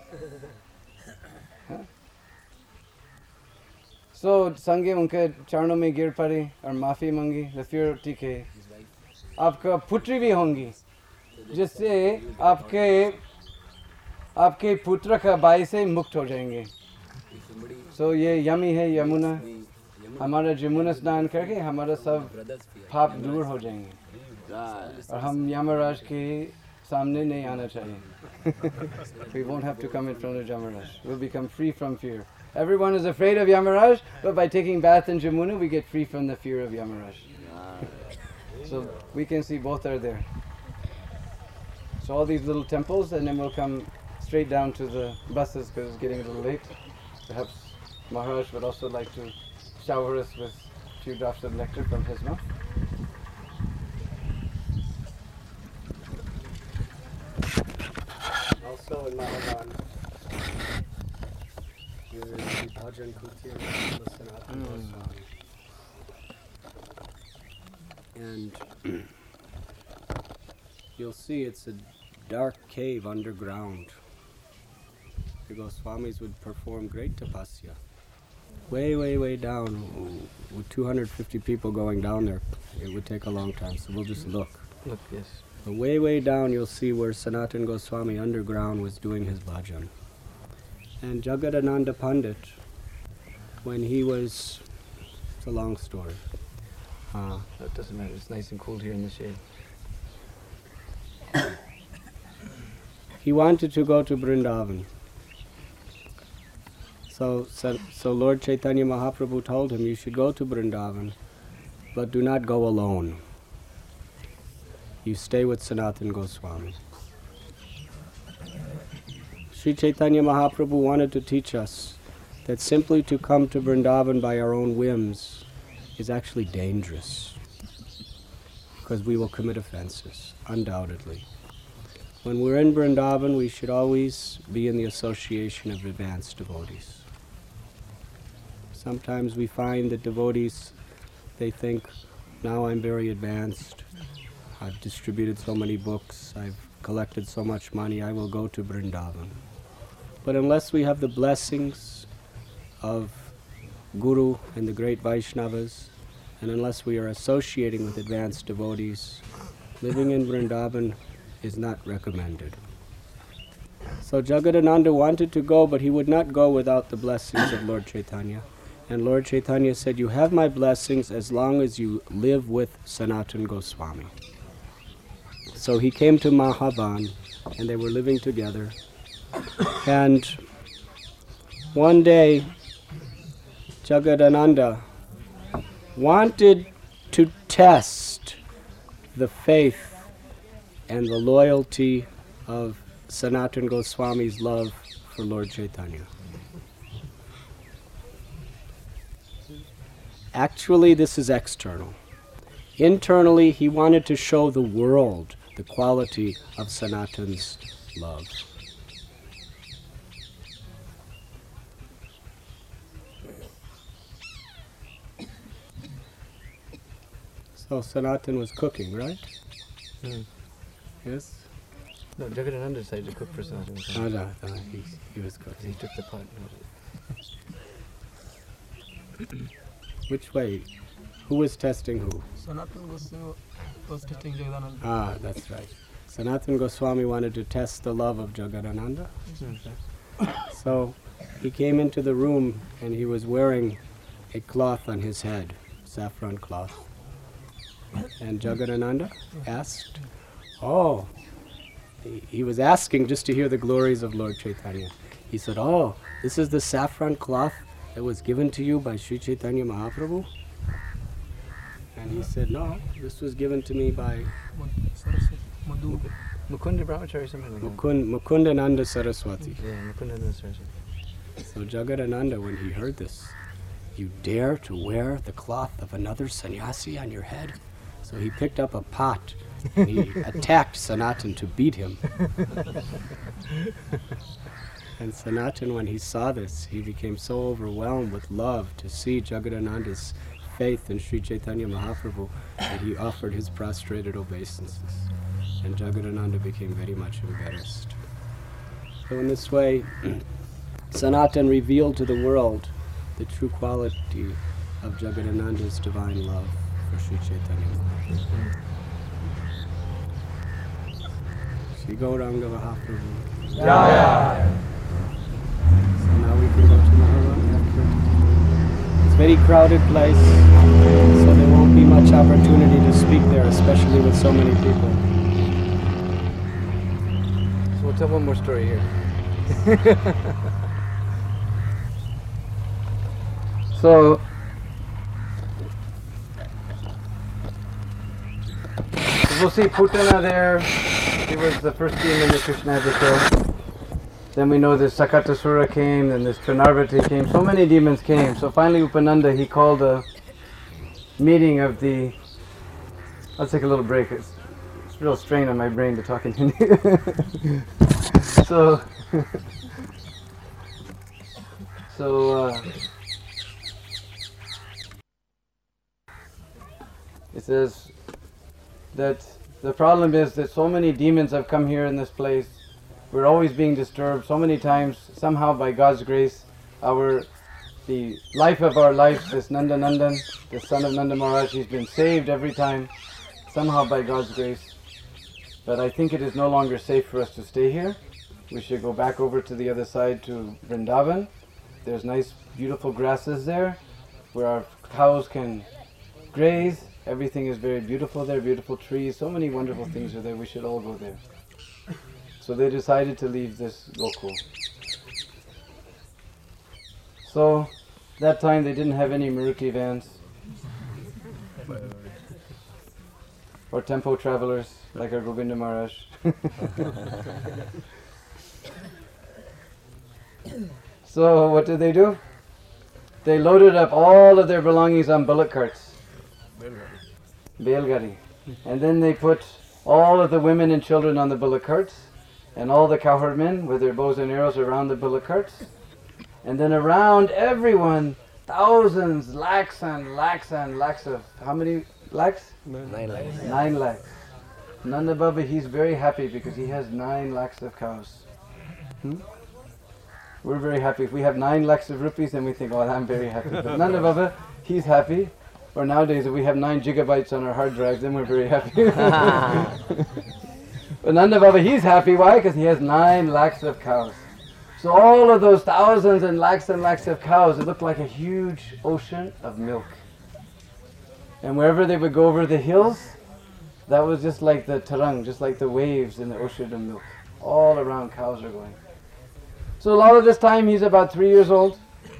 So संगे उनके चरणों में गिर पड़ी और माफी मांगी। तो फिर ठीक है, आपका पुत्री भी होंगी, जिससे आपके पुत्र का भाई से मुक्त हो जाएंगे। So ये यमी है यमुना, हमारा यमुना स्नान करके हमारा सब पाप दूर हो जाएंगे और हम यमराज के सामने नहीं आना चाहिए। We won't have to come in front of Yamaraj. We'll become free from fear. Everyone is afraid of Yamaraj, but by taking bath in Jamuna, we get free from the fear of Yamaraj. So we can see both are there. So all these little temples, and then we'll come straight down to the buses because it's getting a little late. Perhaps Maharaj would also like to shower us with a few drops of nectar from his mouth.
Also in Mahavan, you will see Bhajan Kuti and Sanatana Goswami. And you'll see it's a dark cave underground. The Goswamis would perform great tapasya. Way, way, way down, with 250 people going down there, it would take a long time, so we'll just look.
Look, yes.
But way, way down, you'll see where Sanatana Goswami underground was doing his bhajan. And Jagadananda Pandit, when he was, it's a long story.
That doesn't matter, it's nice and cold here in the shade.
He wanted to go to Vrindavan. So Lord Chaitanya Mahaprabhu told him, you should go to Vrindavan, but do not go alone. You stay with Sanatana Goswami. Sri Chaitanya Mahaprabhu wanted to teach us that simply to come to Vrindavan by our own whims is actually dangerous, because we will commit offenses, undoubtedly. When we're in Vrindavan, we should always be in the association of advanced devotees. Sometimes we find that devotees, they think, now I'm very advanced, I've distributed so many books, I've collected so much money, I will go to Vrindavan. But unless we have the blessings of Guru and the great Vaishnavas, and unless we are associating with advanced devotees, living in Vrindavan is not recommended. So Jagadananda wanted to go, but he would not go without the blessings of Lord Chaitanya. And Lord Chaitanya said, you have my blessings as long as you live with Sanatana Goswami. So he came to Mahavan, and they were living together. And one day, Jagadananda wanted to test the faith and the loyalty of Sanatana Goswami's love for Lord Chaitanya. Actually, this is external. Internally, he wanted to show the world the quality of Sanatana's love. So Sanatana was cooking, right? Yes?
No, Jagadananda decided to cook for Sanatana.
No, he was cooking.
He took the pot.
Which way? Who was testing who?
Sanatana Goswami was testing Jagadananda.
Ah, that's right. Sanatana Goswami wanted to test the love of Jagadananda. So he came into the room and he was wearing a cloth on his head, saffron cloth. And Jagadananda asked, oh, he was asking just to hear the glories of Lord Chaitanya. He said, oh, this is the saffron cloth that was given to you by Sri Chaitanya Mahaprabhu? And he said, no, this was given to me by
Mukunda Brahmachari, something like that.
Mukundananda Saraswati.
Yeah, Mukunda Saraswati.
So Jagadananda, when he heard this, you dare to wear the cloth of another sannyasi on your head? So he picked up a pot and he attacked Sanatan to beat him. And Sanatan, when he saw this, he became so overwhelmed with love to see Jagadananda's faith in Sri Chaitanya Mahaprabhu that he offered his prostrated obeisances. And Jagadananda became very much embarrassed. So in this way, Sanatan revealed to the world the true quality of Jagadananda's divine love for Sri Chaitanya Mahaprabhu. Shri Gauranga Mahaprabhu.
Jaya!
So now we can go to Maharan after. It's a very crowded place, so there won't be much opportunity to speak there, especially with so many people.
So we'll tell one more story here. So, we'll see Putana there. He was the first demon that Krishna had to kill. Then we know this Sakatasura came, and this Trinarvati came. So many demons came. So finally Upananda, he called a meeting of the... I'll take a little break. It's real strain on my brain to talk in Hindi. So it says that the problem is that so many demons have come here in this place. We're always being disturbed so many times. Somehow by God's grace, the life of our lives, this Nanda Nandan, the son of Nanda Maharaj, he's been saved every time, somehow by God's grace. But I think it is no longer safe for us to stay here. We should go back over to the other side to Vrindavan. There's nice, beautiful grasses there where our cows can graze. Everything is very beautiful there, beautiful trees. So many wonderful things are there. We should all go there. So they decided to leave this Gokul. So that time they didn't have any Maruti vans or tempo travelers like our Govinda Maharaj. So what did they do? They loaded up all of their belongings on bullock carts. Belgari. And then they put all of the women and children on the bullock carts, and all the cowherd men with their bows and arrows around the bullock carts. And then around everyone, thousands, lakhs and lakhs and lakhs of, how many lakhs?
9 lakhs.
9 lakhs. Nanda Baba, he's very happy because he has 9 lakhs of cows. We're very happy. If we have 9 lakhs of rupees, then we think, oh, I'm very happy. But Nanda Baba, he's happy. Or nowadays, if we have 9 gigabytes on our hard drive, then we're very happy. But Nanda Baba, he's happy. Why? Because he has 9 lakhs of cows. So all of those thousands and lakhs of cows, it looked like a huge ocean of milk. And wherever they would go over the hills, that was just like the tarang, just like the waves in the ocean of milk. All around cows are going. So a lot of this time he's about 3 years old.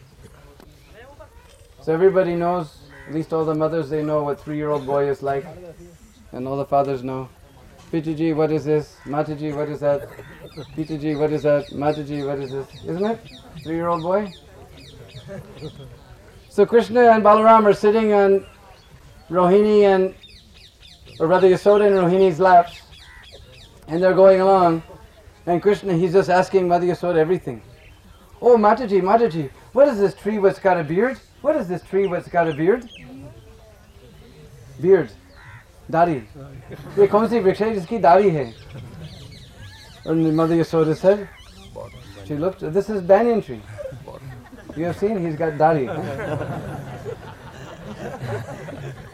So everybody knows, at least all the mothers, they know what 3-year-old boy is like. And all the fathers know. Pitaji, what is this? Mataji, what is that? Pitaji, what is that? Mataji, what is this? Isn't it? 3-year-old boy? So Krishna and Balaram are sitting on Rohini or rather Yasoda and Rohini's laps. And they're going along. And Krishna, he's just asking Mother Yasoda everything. Oh, Mataji, Mataji, what is this tree what's got a beard? What is this tree what's got a beard? Beard. Dari. ये कौन सी वृक्ष है जिसकी दाढ़ी है? And Mother Yasoda said, she looked, this is banyan tree. You have seen, he's got dari.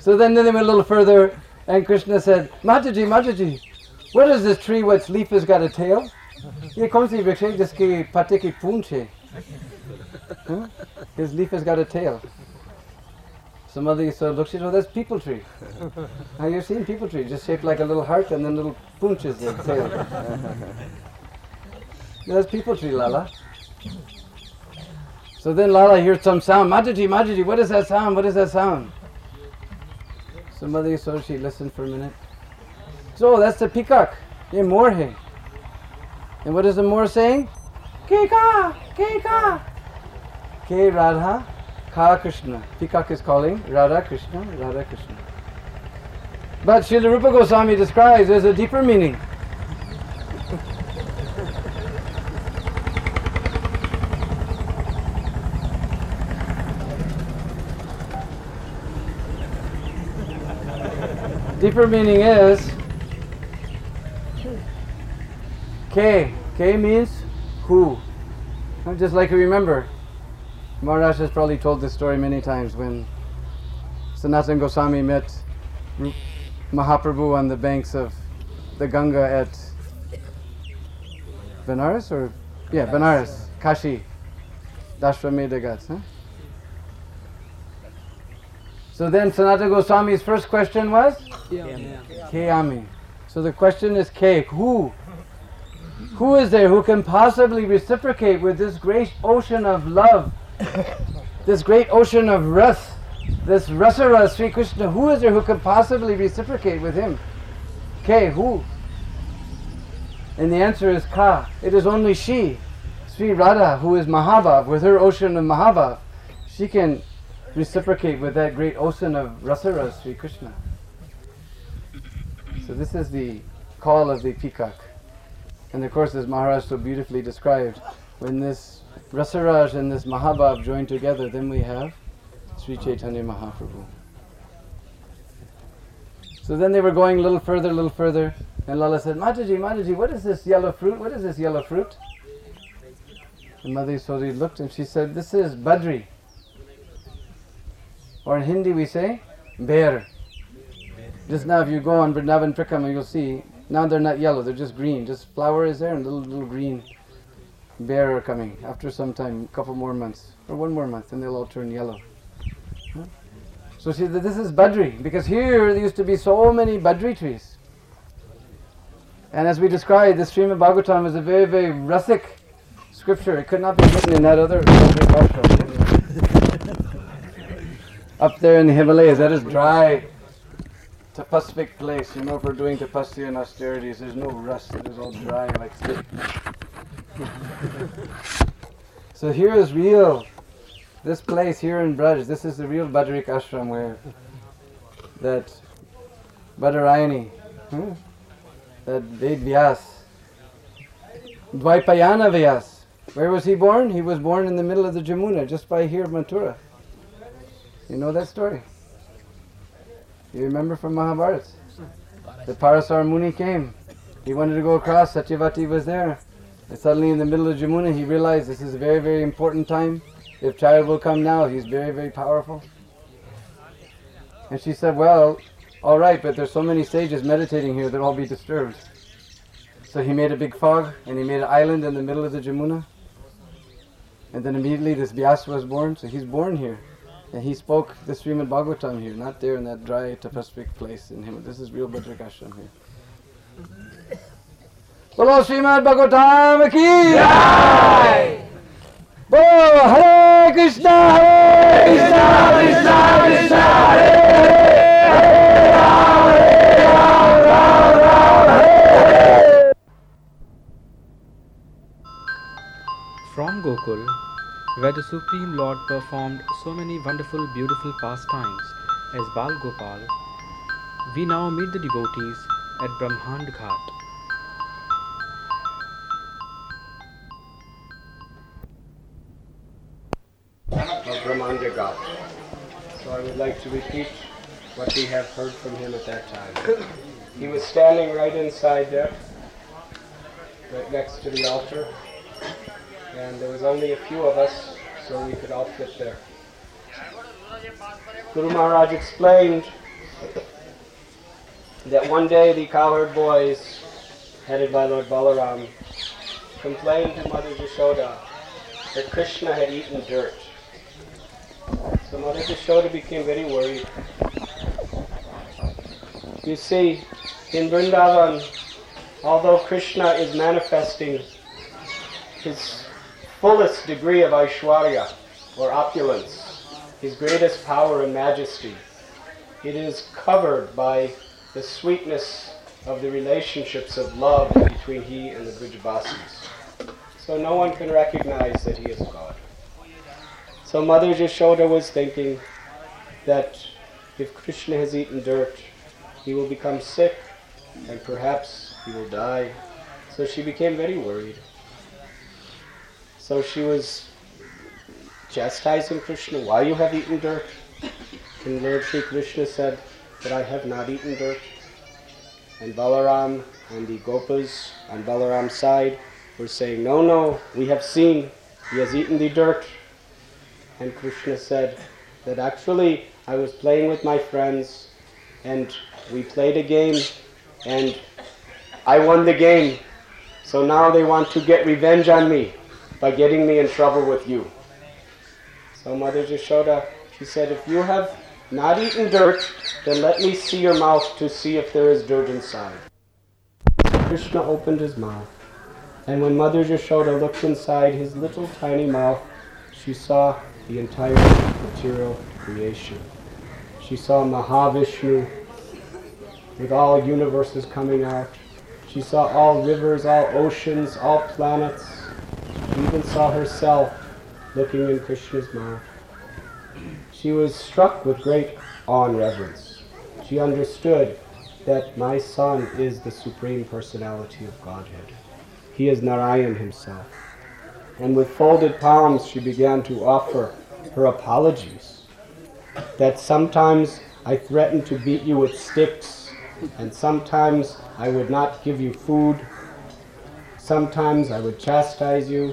So then they went a little further, and Krishna said, Mataji, Mataji, what is this tree which leaf has got a tail? Ye kaun si vriksha hai jiske pate ki poonch hai? Huh? His leaf has got a tail. Some other so look, she said, oh, that's people tree. Now you've seen people tree, just shaped like a little heart and then little poonches in the tail. That's people tree, Lala. So then Lala hears some sound. Mataji, Mataji, what is that sound? What is that sound? So Mother Yasoda, listened for a minute. So that's the peacock. Ye more hai. And what is the more saying? Ke ka, ke ka. Ke Radha, ka Krishna. Peacock is calling Radha Krishna, Radha Krishna. But Srila Rupa Goswami describes there's a deeper meaning. Deeper meaning is K. K means who. Just like you remember, Maharaj has probably told this story many times when Sanatana Goswami met Mahaprabhu on the banks of the Ganga at Benares Benares, Kashi, Dashramedha Ghats. So then Sanatana Goswami's first question was? Kayami. So the question is K. Who? Who is there who can possibly reciprocate with this great ocean of love, this great ocean of ras, this Rasara Sri Krishna? Who is there who can possibly reciprocate with him? K. Who? And the answer is Ka. It is only she, Sri Radha, who is Mahabhav, with her ocean of Mahabhav. She can reciprocate with that great ocean of Rasara Sri Krishna. So this is the call of the peacock. And of course, as Maharaj so beautifully described, when this Rasaraj and this Mahabhav join together, then we have Sri Chaitanya Mahaprabhu. So then they were going a little further, and Lala said, Mataji, Mataji, what is this yellow fruit? What is this yellow fruit? And Mother Yasoda looked and she said, this is Badri. Or in Hindi we say, bear. Just now if you go on Vrindavan Prikrama, you'll see, now they're not yellow, they're just green. Just flower is there and little green bear are coming. After some time, a couple more months, or one more month, and they'll all turn yellow. Huh? So see, this is Badri, because here there used to be so many Badri trees. And as we described, the Srimad Bhagavatam is a very, very rasic scripture. It could not be written in that other up there in the Himalayas. That is dry, tapasvic place. You know, if we're doing tapasya and austerities, there's no rust. It is all dry like stick. So here is real. This place here in Braj, this is the real Badrik ashram where that Badarayani, that Ved Vyas, Dvaipayana Vyas. Where was he born? He was born in the middle of the Jamuna, just by here, Mathura. You know that story? You remember from Mahabharata? The Parasar Muni came. He wanted to go across, Satyavati was there. And suddenly in the middle of Jamuna he realized this is a very, very important time. If child will come now, he's very, very powerful. And she said, well, all right, but there's so many sages meditating here, they'll all be disturbed. So he made a big fog, and he made an island in the middle of the Jamuna. And then immediately this Vyasa was born, so he's born here. And he spoke the Srimad Bhagavatam here, not there in that dry tapasvic place in him. This is real Badrik ashram here. Bolo Srimad Bhagavatam ki jai! Bolo Hare Krishna, Hare Krishna, Krishna Krishna, Hare Hare, Hare Ram, Ram Ram, Hare Hare.
From Gokul, where the Supreme Lord performed so many wonderful, beautiful pastimes as Bal Gopal, we now meet the devotees at Brahmand Ghat.
Brahmanda Ghat. So I would like to repeat what we have heard from him at that time. He was standing right inside there, right next to the altar, and there was only a few of us, so we could all fit there. Guru Maharaj explained that one day the cowherd boys, headed by Lord Balaram, complained to Mother Yashoda that Krishna had eaten dirt. So Mother Yashoda became very worried. You see, in Vrindavan, although Krishna is manifesting his fullest degree of Aishwarya, or opulence, his greatest power and majesty, it is covered by the sweetness of the relationships of love between he and the Vrijabasis. So no one can recognize that he is God. So Mother Yashoda was thinking that if Krishna has eaten dirt, he will become sick and perhaps he will die. So she became very worried. So she was chastising Krishna, why you have eaten dirt? And Lord Shri Krishna said that I have not eaten dirt. And Balaram and the Gopas on Balaram's side were saying, no, no, we have seen, he has eaten the dirt. And Krishna said that actually I was playing with my friends and we played a game and I won the game. So now they want to get revenge on me by getting me in trouble with you. So Mother Yashoda, she said, if you have not eaten dirt, then let me see your mouth to see if there is dirt inside. Krishna opened his mouth, and when Mother Yashoda looked inside his little tiny mouth, she saw the entire material creation. She saw Mahavishnu with all universes coming out. She saw all rivers, all oceans, all planets. She even saw herself looking in Krishna's mouth. She was struck with great awe and reverence. She understood that my son is the Supreme Personality of Godhead. He is Narayan himself. And with folded palms she began to offer her apologies. That sometimes I threatened to beat you with sticks, and sometimes I would not give you food. Sometimes I would chastise you.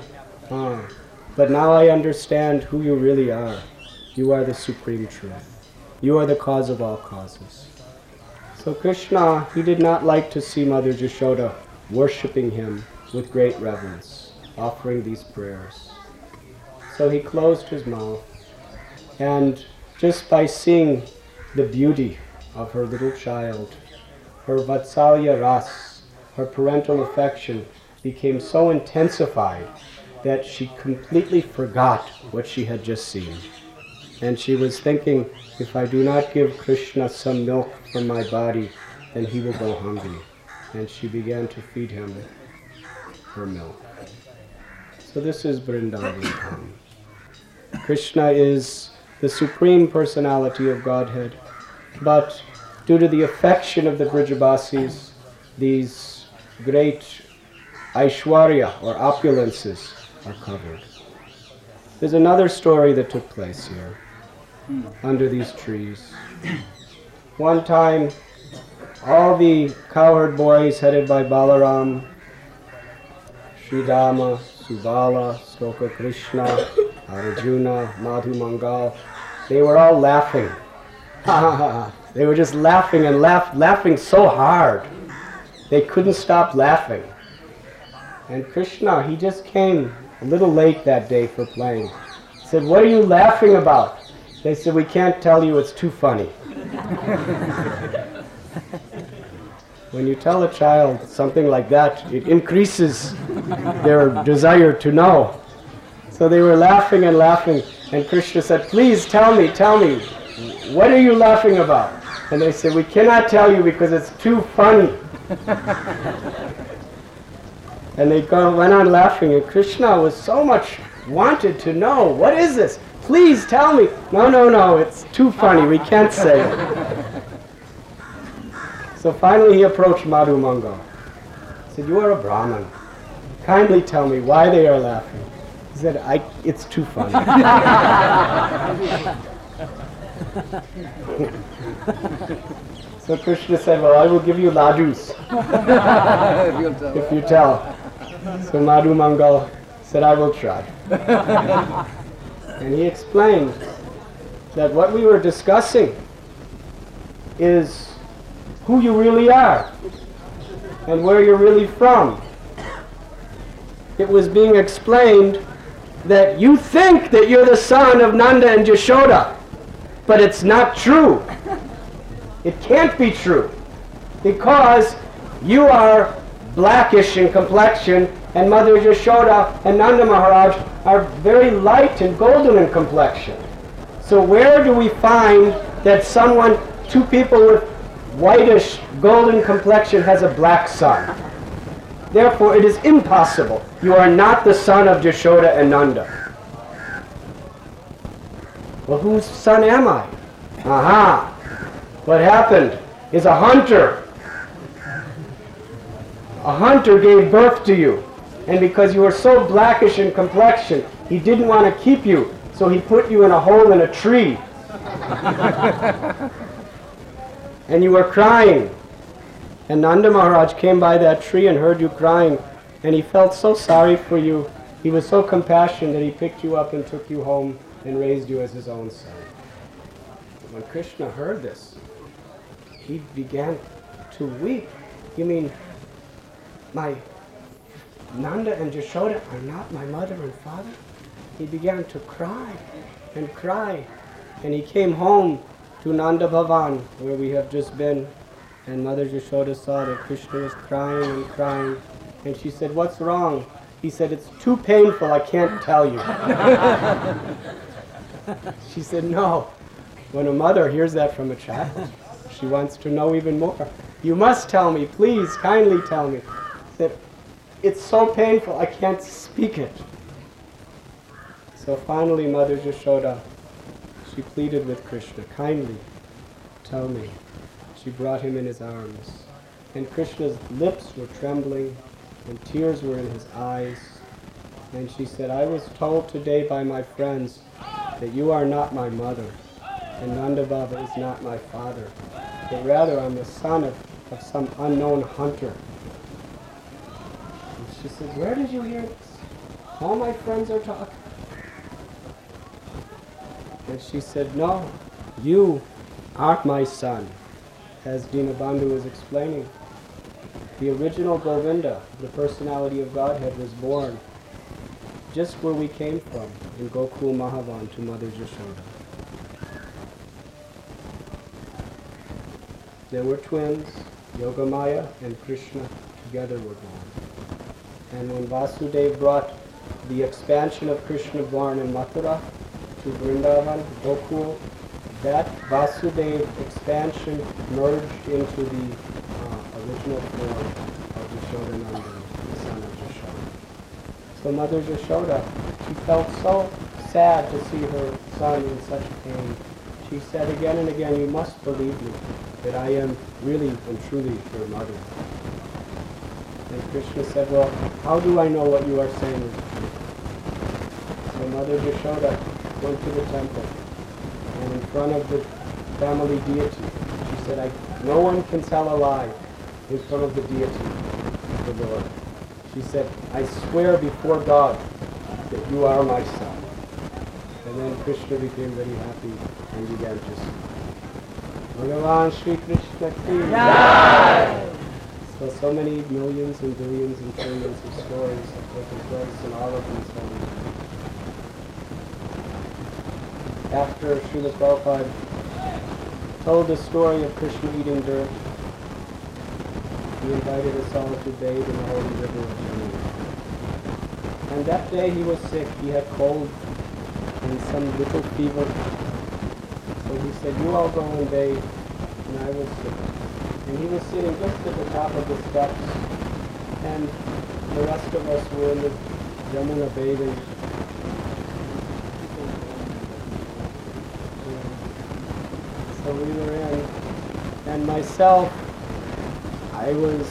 But now I understand who you really are. You are the Supreme Truth. You are the cause of all causes. So Krishna, he did not like to see Mother Yashoda worshipping him with great reverence, offering these prayers. So he closed his mouth, and just by seeing the beauty of her little child, her Vatsalya Ras, her parental affection, became so intensified that she completely forgot what she had just seen. And she was thinking, if I do not give Krishna some milk from my body, then he will go hungry. And she began to feed him her milk. So this is Vrindavan Dham. Krishna is the Supreme Personality of Godhead, but due to the affection of the Vrijabasis, these great Aishwarya or opulences are covered. There's another story that took place here, under these trees. One time, all the cowherd boys headed by Balaram, Sridama, Subala, Stoka Krishna, Arjuna, Madhu Mangal, they were all laughing. They were just laughing and laughing so hard. They couldn't stop laughing. And Krishna, he just came a little late that day for playing. He said, what are you laughing about? They said, we can't tell you, it's too funny. When you tell a child something like that, it increases their desire to know. So they were laughing and laughing, and Krishna said, please tell me, what are you laughing about? And they said, we cannot tell you because it's too funny. And they went on laughing, and Krishna was so much wanted to know, what is this? Please tell me. No, it's too funny, we can't say it. So finally he approached Madhu Mangal. He said, you are a Brahmin. Kindly tell me why they are laughing. He said, it's too funny. So Krishna said, well, I will give you ladus if you tell. So Madhu Mangal said, I will try. And he explained that what we were discussing is
who you really are and where you're really from. It was being explained that you think that you're the son of Nanda and Yashoda, but it's not true. It can't be true, because you are blackish in complexion, and Mother Yashoda and Nanda Maharaj are very light and golden in complexion. So where do we find that two people with whitish golden complexion has a black son? Therefore, it is impossible. You are not the son of Yashoda and Nanda. Well, whose son am I? Aha! What happened is a hunter gave birth to you. And because you were so blackish in complexion, he didn't want to keep you, so he put you in a hole in a tree. And you were crying. And Nanda Maharaj came by that tree and heard you crying, and he felt so sorry for you. He was so compassionate that he picked you up and took you home and raised you as his own son. When Krishna heard this, he began to weep. You mean, my Nanda and Yashoda are not my mother and father? He began to cry and cry. And he came home to Nanda Bhavan, where we have just been. And Mother Yashoda saw that Krishna was crying and crying. And she said, "What's wrong?" He said, "It's too painful, I can't tell you." She said, "No. When a mother hears that from a child, she wants to know even more. You must tell me, please, kindly tell me." That it's so painful, I can't speak it. So finally, Mother Yashoda, she pleaded with Krishna, "Kindly, tell me." She brought him in his arms. And Krishna's lips were trembling, and tears were in his eyes. And she said, "I was told today by my friends that you are not my mother, and Nanda Baba is not my father, but rather I'm the son of some unknown hunter." And she said, "Where did you hear this? All my friends are talking." And she said, "No, you are my son." As Dinabandhu was explaining, the original Govinda, the personality of Godhead, was born just where we came from, in Gokul Mahavan, to Mother Yashoda. There were twins, Yogamaya and Krishna together were born. And when Vasudeva brought the expansion of Krishna born in Mathura to Vrindavan, Gokul, that Vasudeva expansion merged into the original form of Yashodananda, the son of Yashoda. So Mother Yashoda, she felt so sad to see her son in such pain. She said again and again, "You must believe me, that I am really and truly your mother." And Krishna said, "Well, how do I know what you are saying is true?" So Mother Yashoda went to the temple, and in front of the family deity, she said, "No one can tell a lie in front of the deity, the Lord." She said, "I swear before God that you are my son." And then Krishna became very happy and began to sing. Bhagavan Shri Krishna ki Jai! So many millions and billions and trillions of stories have taken place in all of these holy days. After Srila Prabhupada told the story of Krishna eating dirt, he invited us all to bathe in the holy river of Jamuna. And that day he was sick, he had cold and some little fever. So he said, "You all go and bathe," and I was sick. And he was sitting just at the top of the steps, and the rest of us were in the Jamuna bathing. So we were in, and myself, I was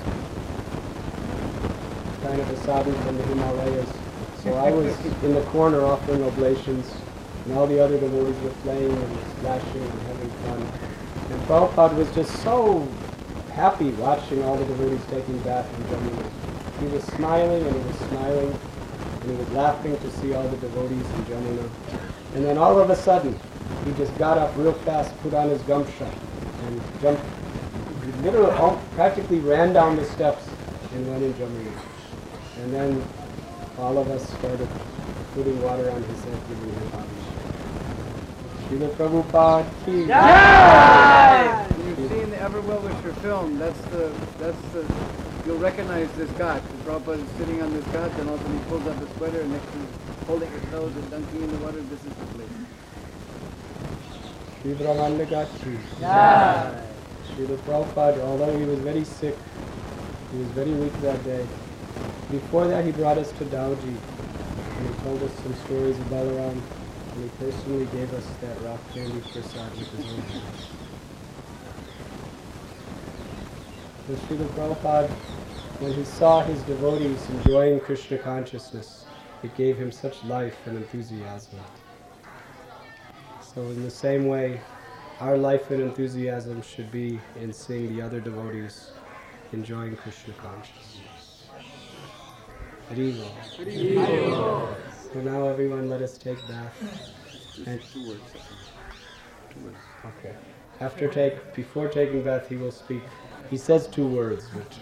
kind of a sadhu from the Himalayas, so I was in the corner offering oblations, and all the other devotees were playing and splashing and having fun. And Prabhupada was just so happy watching all the devotees taking bath in Jamuna. He was smiling and he was smiling, and he was laughing to see all the devotees in Jamuna. And then all of a sudden, he just got up real fast, put on his gamsha, and jumped He literally practically ran down the steps and went in Jamuna. And then all of us started putting water on his head, giving him Abhishek. Srila Prabhupada ki
Jai! You've seen the Ever Well Wisher film. You'll recognize this ghat. Prabhupada is sitting on this ghat, and all of a sudden he pulls up his sweater, and next to him, holding his nose and dunking in the water. This is the place.
Sri Brahmanda ki
Jai!
Srila Prabhupada, although he was very sick, he was very weak that day. Before that, he brought us to Dauji, and he told us some stories of Balaram, and he personally gave us that rock candy prasad with his own hands. So Srila Prabhupada, when he saw his devotees enjoying Krishna consciousness, it gave him such life and enthusiasm. So in the same way, our life and enthusiasm should be in seeing the other devotees enjoying Krishna consciousness. Haribol. So now everyone let us take bath. And 2 words. 2 words. Okay. Before taking bath, he will speak. He says 2 words, which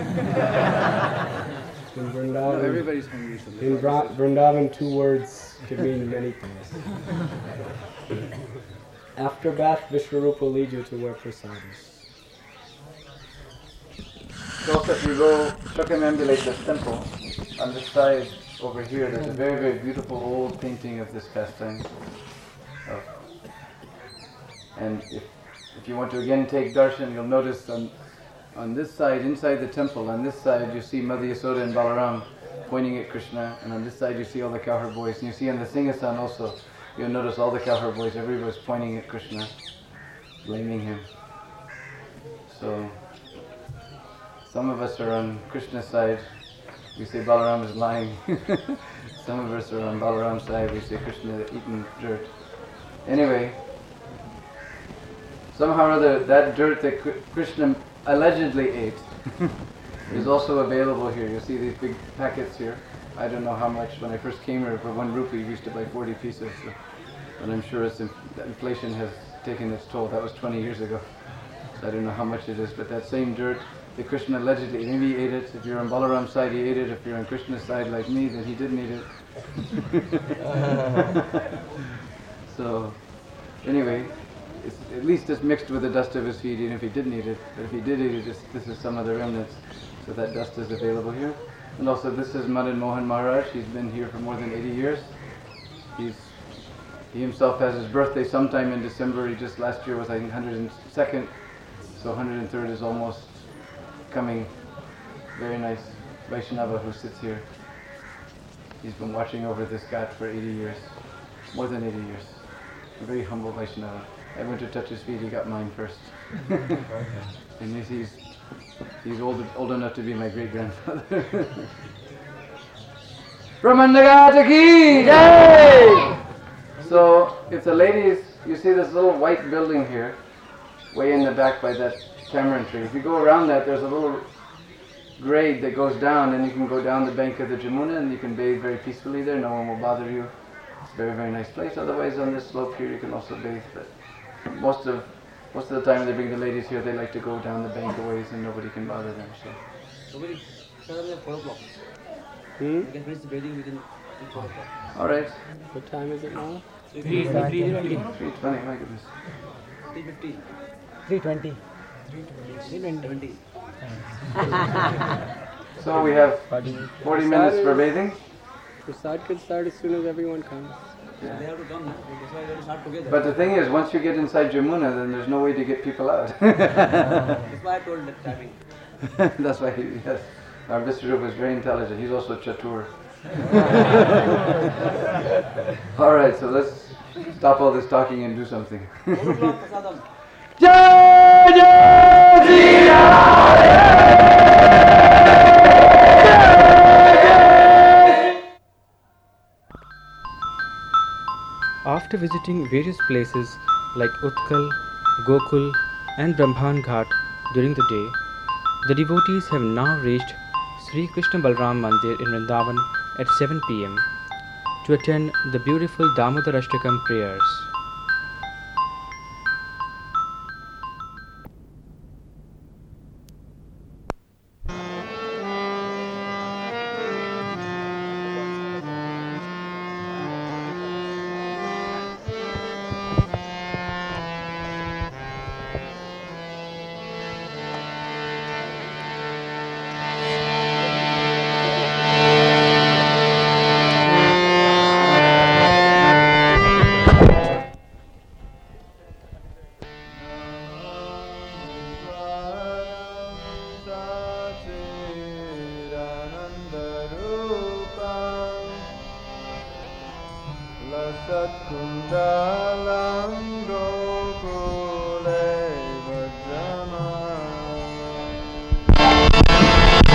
in Vrindavan,
everybody's hungry.
In Vrindavan, 2 words can mean many things. After bath, Vishwarupa will lead you to where prasadis.
So if you go circumambulate the temple, on this side over here, there's a very, very beautiful old painting of this pastime. And if you want to again take darshan, you'll notice on this side, inside the temple, on this side you see Mother Yasoda and Balaram pointing at Krishna, and on this side you see all the cowherd boys. And you see on the Singhasan also, you'll notice all the cowherd boys, everybody's pointing at Krishna, blaming him. So, some of us are on Krishna's side, we say Balaram is lying. Some of us are on Balaram's side, we say Krishna eating dirt. Anyway, somehow or other, that dirt that Krishna allegedly ate is also available here. You see these big packets here. I don't know how much. When I first came here, for 1 rupee, we used to buy 40 pieces. So, but I'm sure the inflation has taken its toll. That was 20 years ago. So I don't know how much it is. But that same dirt that Krishna allegedly, maybe he ate it. If you're on Balaram's side, he ate it. If you're on Krishna's side like me, then he didn't eat it. So, anyway, at least it's mixed with the dust of his feet, even if he didn't eat it. But if he did eat it, this is some of the remnants. So that dust is available here. And also this is Madan Mohan Maharaj. He's been here for more than 80 years. He himself has his birthday sometime in December. He just last year was, I think, 102nd. So 103rd is almost coming. Very nice Vaishnava who sits here. He's been watching over this ghat for 80 years. More than 80 years. A very humble Vaishnava. I went to touch his feet, he got mine first. And he's old enough to be my great-grandfather. Brahmanda ki Jai! So, if the ladies, you see this little white building here, way in the back by that tamarind tree. If you go around that, there's a little grade that goes down, and you can go down the bank of the Jamuna, and you can bathe very peacefully there. No one will bother you. It's a very, very nice place. Otherwise, on this slope here, you can also bathe. But most of the time they bring the ladies here, they like to go down the bank a ways and nobody can bother them. So.
You can finish the bathing within 4 o'clock.
Alright.
What time is it now?
3:20.
3:20, my goodness.
3:15.
3:20.
3:20.
So we have 40 minutes for bathing.
Prasad can start as soon as everyone comes.
They have to come now. That's why they have to start together.
But the thing is, once you get inside Jamuna, then there's no way to get people out.
That's why I told that timing.
That's why, yes. Our Vishwarupa is very intelligent. He's also Chatur. Alright, so let's stop all this talking and do something.
4 o'clock, prasadam.
Jai Jai Shri
After visiting various places like Utkal, Gokul and Brahman Ghat during the day, the devotees have now reached Sri Krishna Balram Mandir in Vrindavan at 7 p.m. to attend the beautiful Damodar Ashtakam prayers.
kundalam gokule vajramana.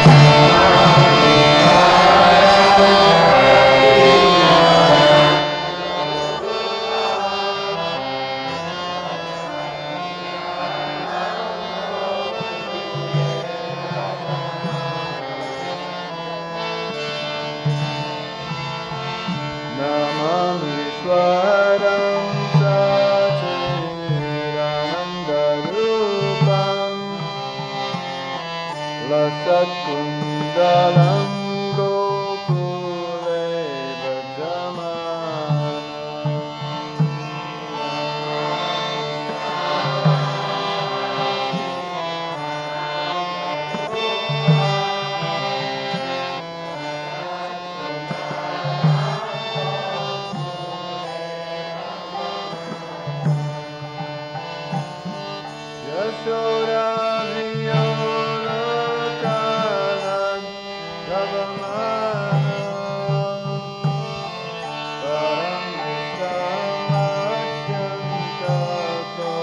Namami Swaram Sachidanandarupam Lasatkundalam Gokule Yashodhariyokalam Ravamana Param Vishamatyanta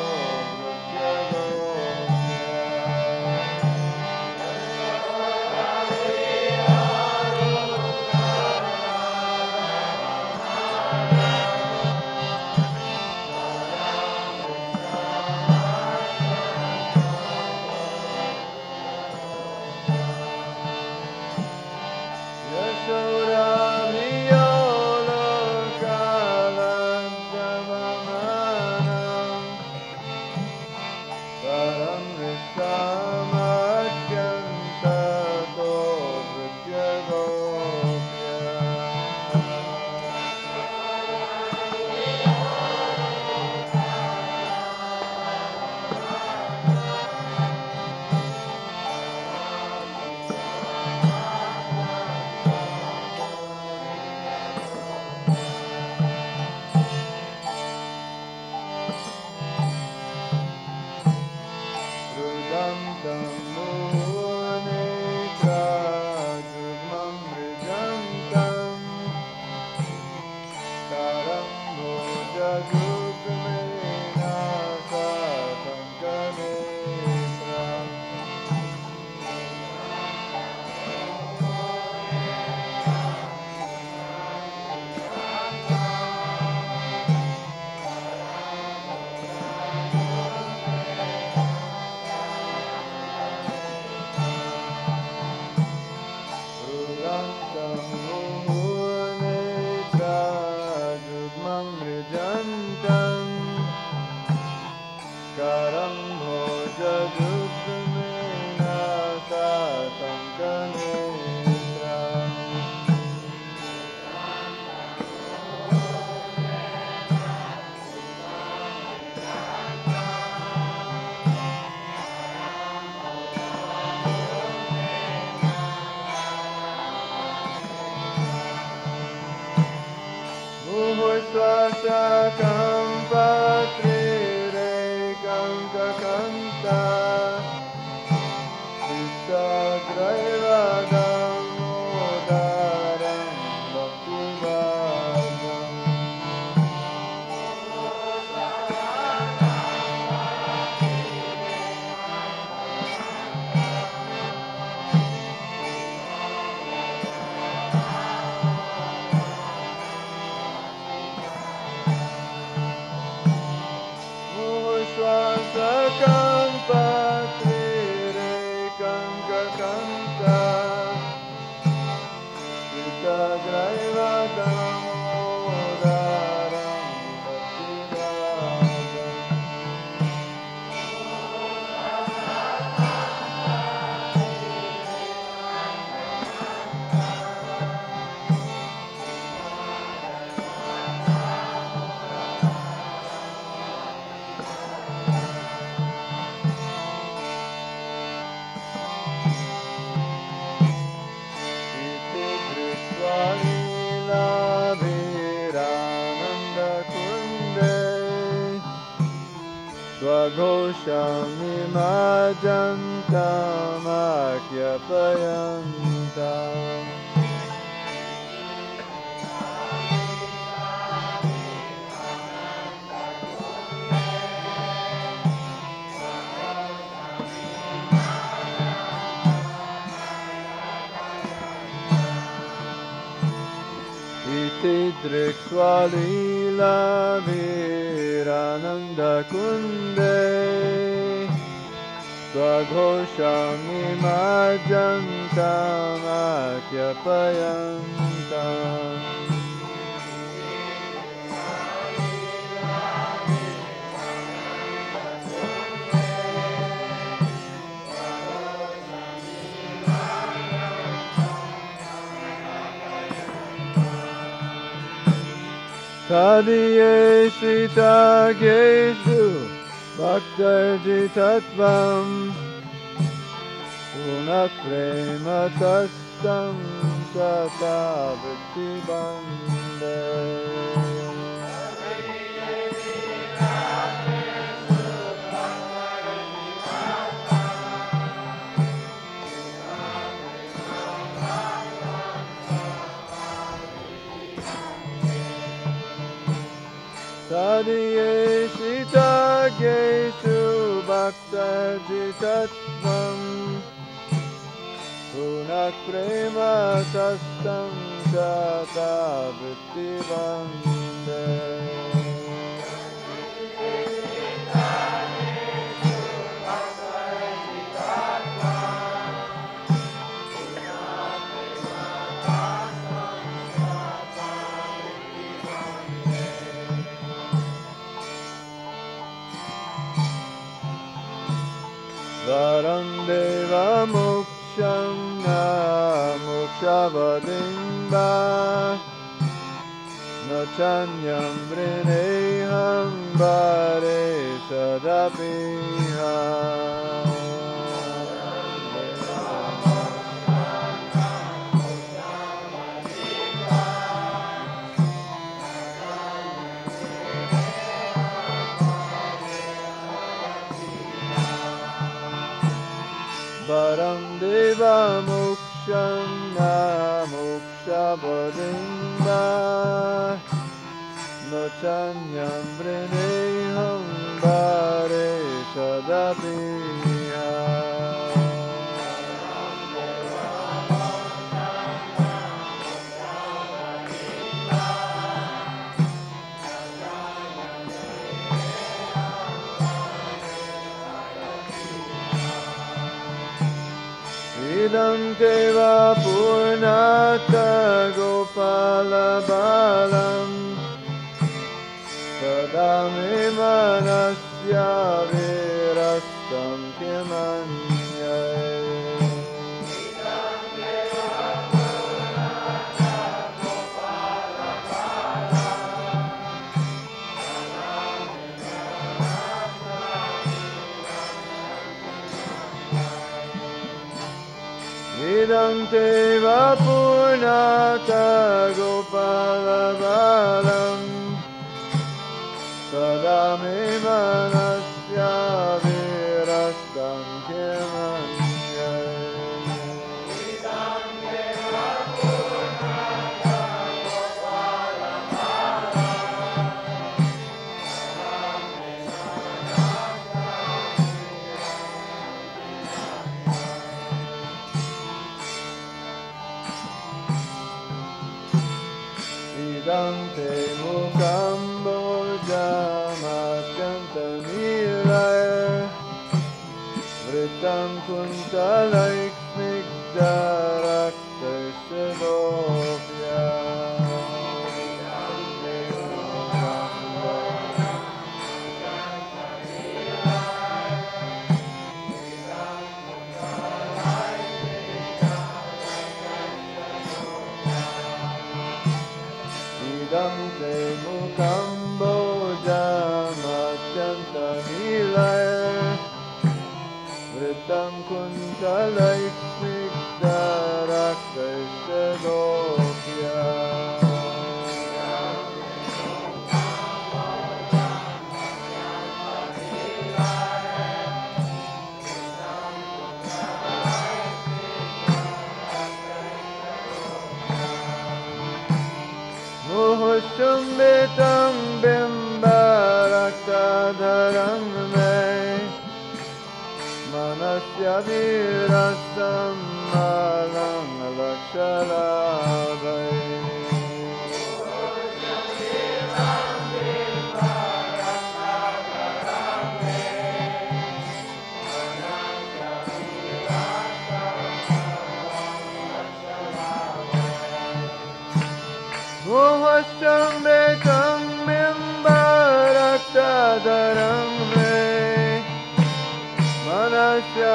Swasakam patrirekam kakanta Sisagraivadam udaram bhaktivadam Swasakam patrirekam kakanta Sisagraivadam udaram bhaktivadam Swaghoshamimajantamakhyapayantam Driksva lila virananda kunde Svaghosham imajantam akhyapayantam Tadiye Shritageshu Bhaktarjitatvam Punakrema Tastam Satabhati Bande Tadiye Shitageshu Bhaktarjitatvam Punakrema Tastam Satabhati Bande Varam deva moksham na mokshavadimba Nachanyam vrineham bare sadapiha Varam deva moksham na mokshavadimba Nachanyam vrineham bare sadapiha Idam deva purnata gopala balam Sadame manasya virastam kimanyay Idam deva purnata gopala balam Sadame manasya virastam kimanyay Idam te mukam bojamatyantanilayar Vritam kuntalaik snigdaraktarshadopya Idam te mukam bojamatyantanilayar Vritam kuntalaik snigdaraktarshadopya Muhushumbitam bimbarakadharam me Manasya virastam malang lakshalavai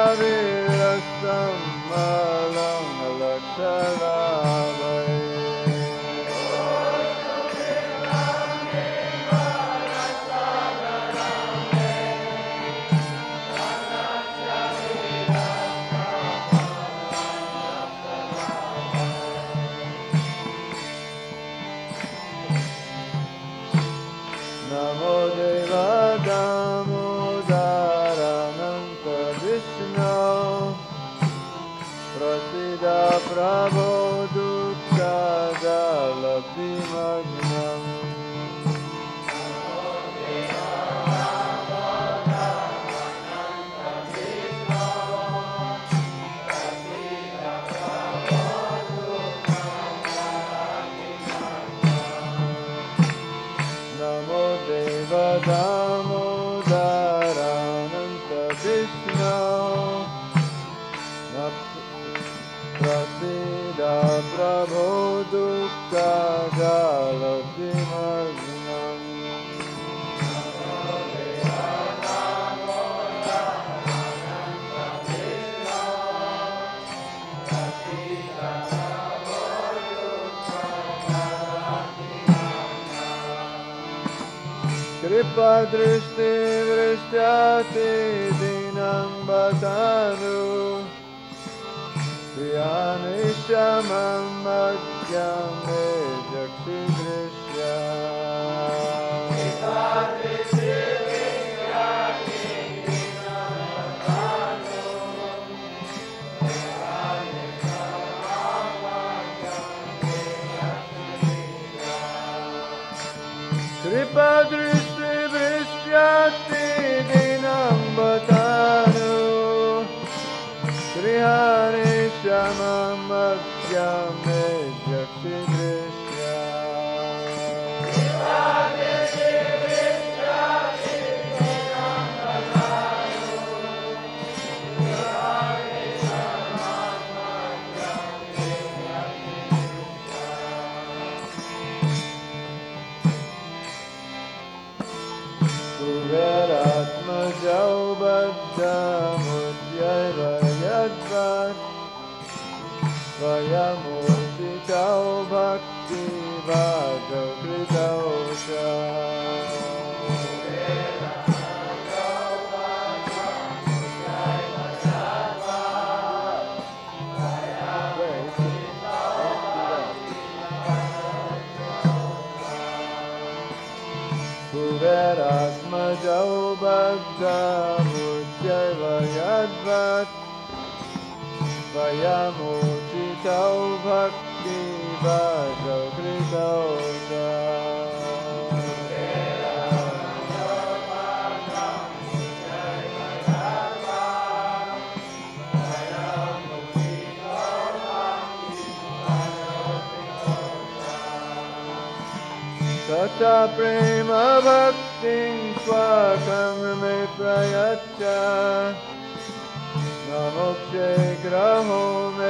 virasam malam lakshalabai. Namo Deva Damodarananta Vishnu Prasida Prabho Dukta Jalabhimagnam. Namo Deva Damodarananta Vishnu Prasida Prabho Dukta Jalabhimagnam. Kripa drishti vrishyati dinam bhatanu Priyani shamam madhyam me jakshi drishya. Kripa drishti vrishyati dinam bhatanu Srihari shamam madhyam me jakshi drishya. Kuveratmajau baddhamutyaiva yadvat Vayamurtitau bhakti vajau kritau cha. Kuveratmajau baddhamutyaiva yadvat Vayamurtitau bhakti vajau kritau cha. Tata prema bhaktin swakam me prayaccha Namokshe graho me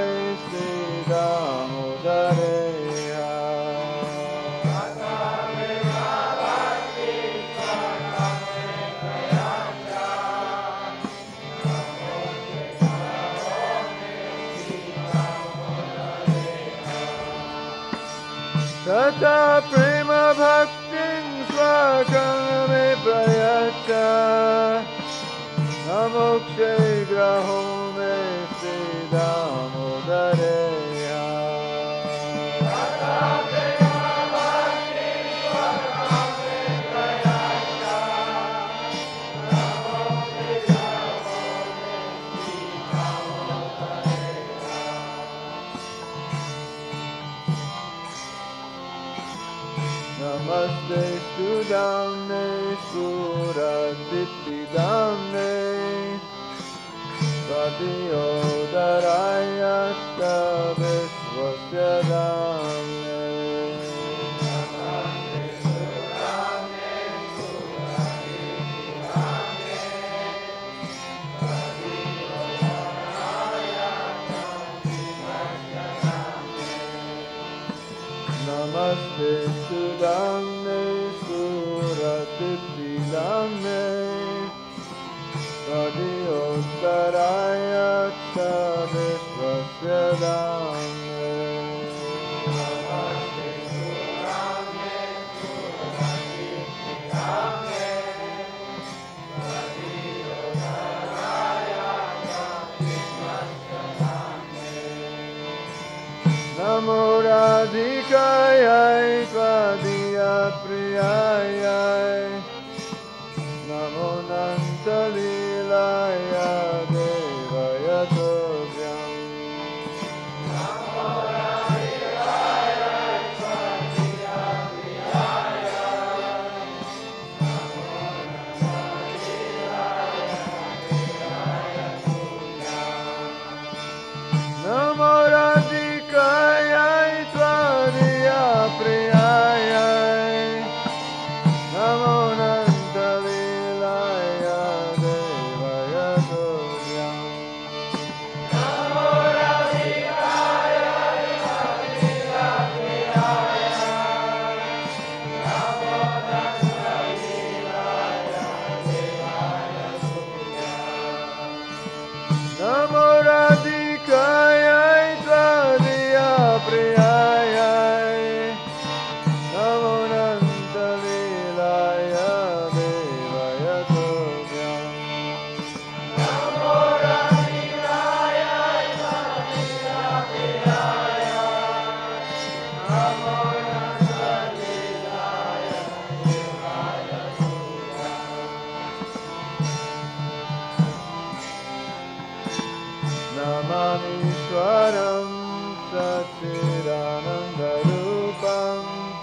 siddhamodareya. Tata prema bhaktin swakam me prayaccha Namokshe graho me siddhamodareya. Namaste Sudamne Suraditi Damne Sadiyodaraya Vishwasya Damne. Namaste Sudamne Suratiti Damne Sadiyodaraya Namo Radhikayai Tvadiya Priyayai Namo Nantalilaya Devaya Tobhyam Namo Radhikayai Tvadiya Priyayai Namo Nantalilaya Devaya Tobhyam Namo Radhikayai Tvadiya Priyayai Namo Nantalilaya Devaya Tobhyam Namamishwaram Satchidanandarupam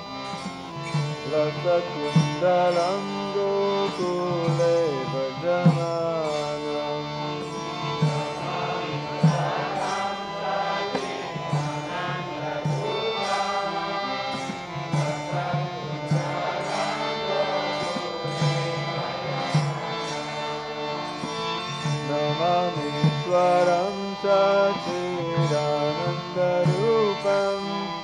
Rasakundalam Gokule Bhajamanam Namamishwaram Satchidanandarupam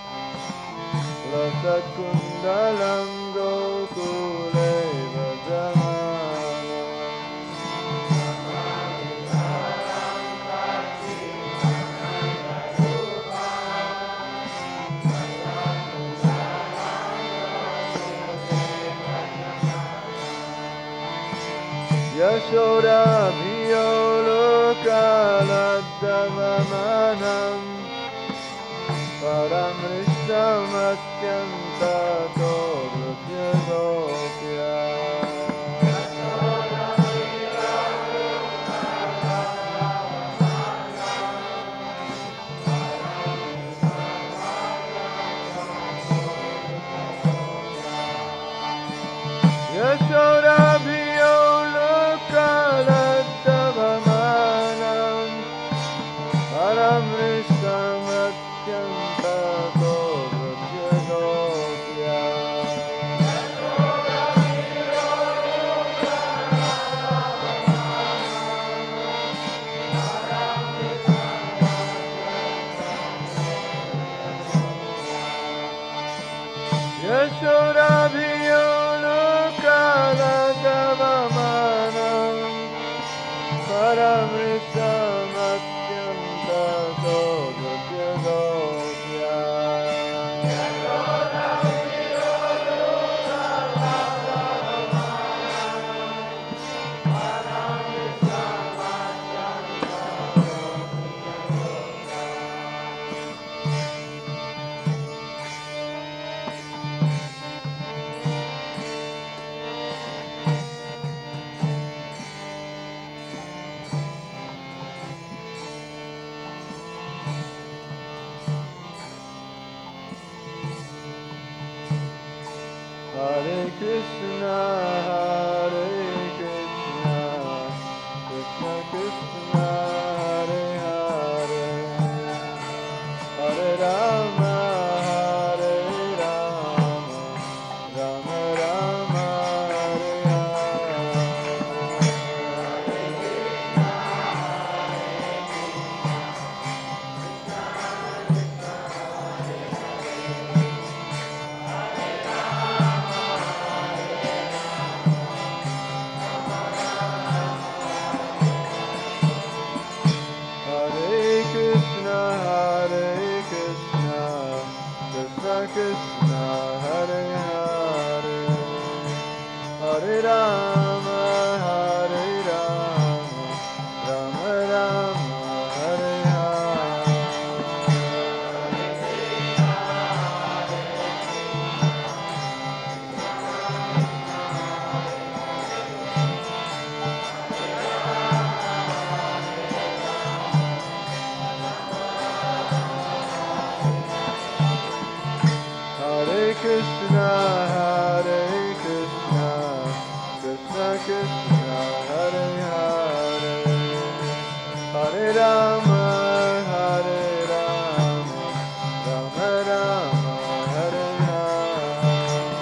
Rasakundalam Gokule Bhajamanam Yashoda Bhiyolokaladdhavamanam Paramrishtam Atyantato Nrutyagopya Yashoda Bhiyolokaladdhavamanam Paramrishtam Atyantato Nrutyagopya Hare Rama, Hare Rama, Rama Rama, Hare Hare. Hare Krishna, Hare Krishna, Krishna Krishna, Hare Hare, Hare Rama, Hare Rama, Rama Rama, Hare Hare.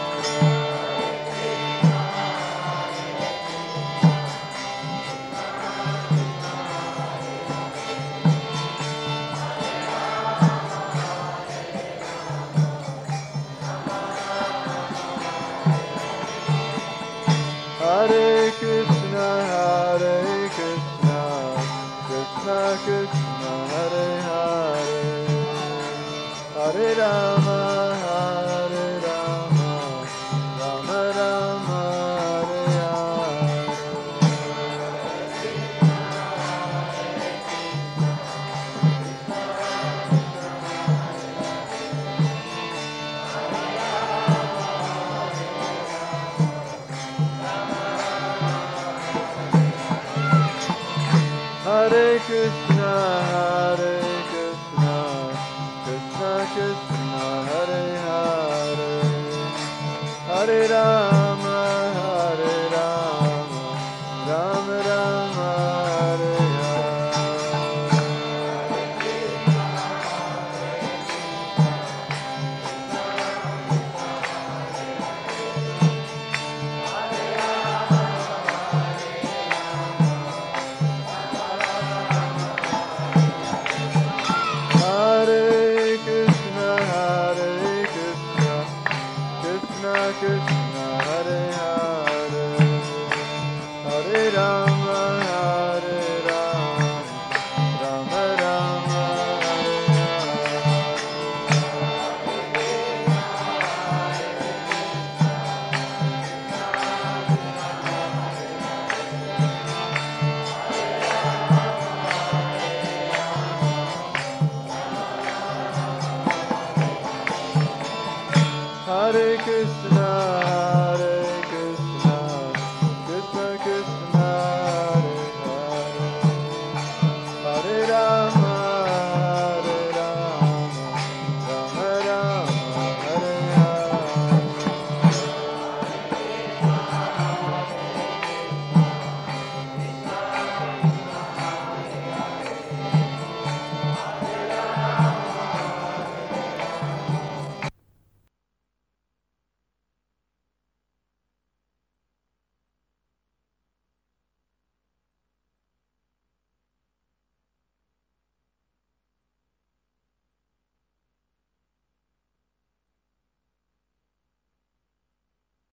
Hare Krishna, Hare Krishna, Krishna Krishna, Hare Hare, Hare Rama, Hare Rama, Rama Rama, Hare Hare Krishna, Hare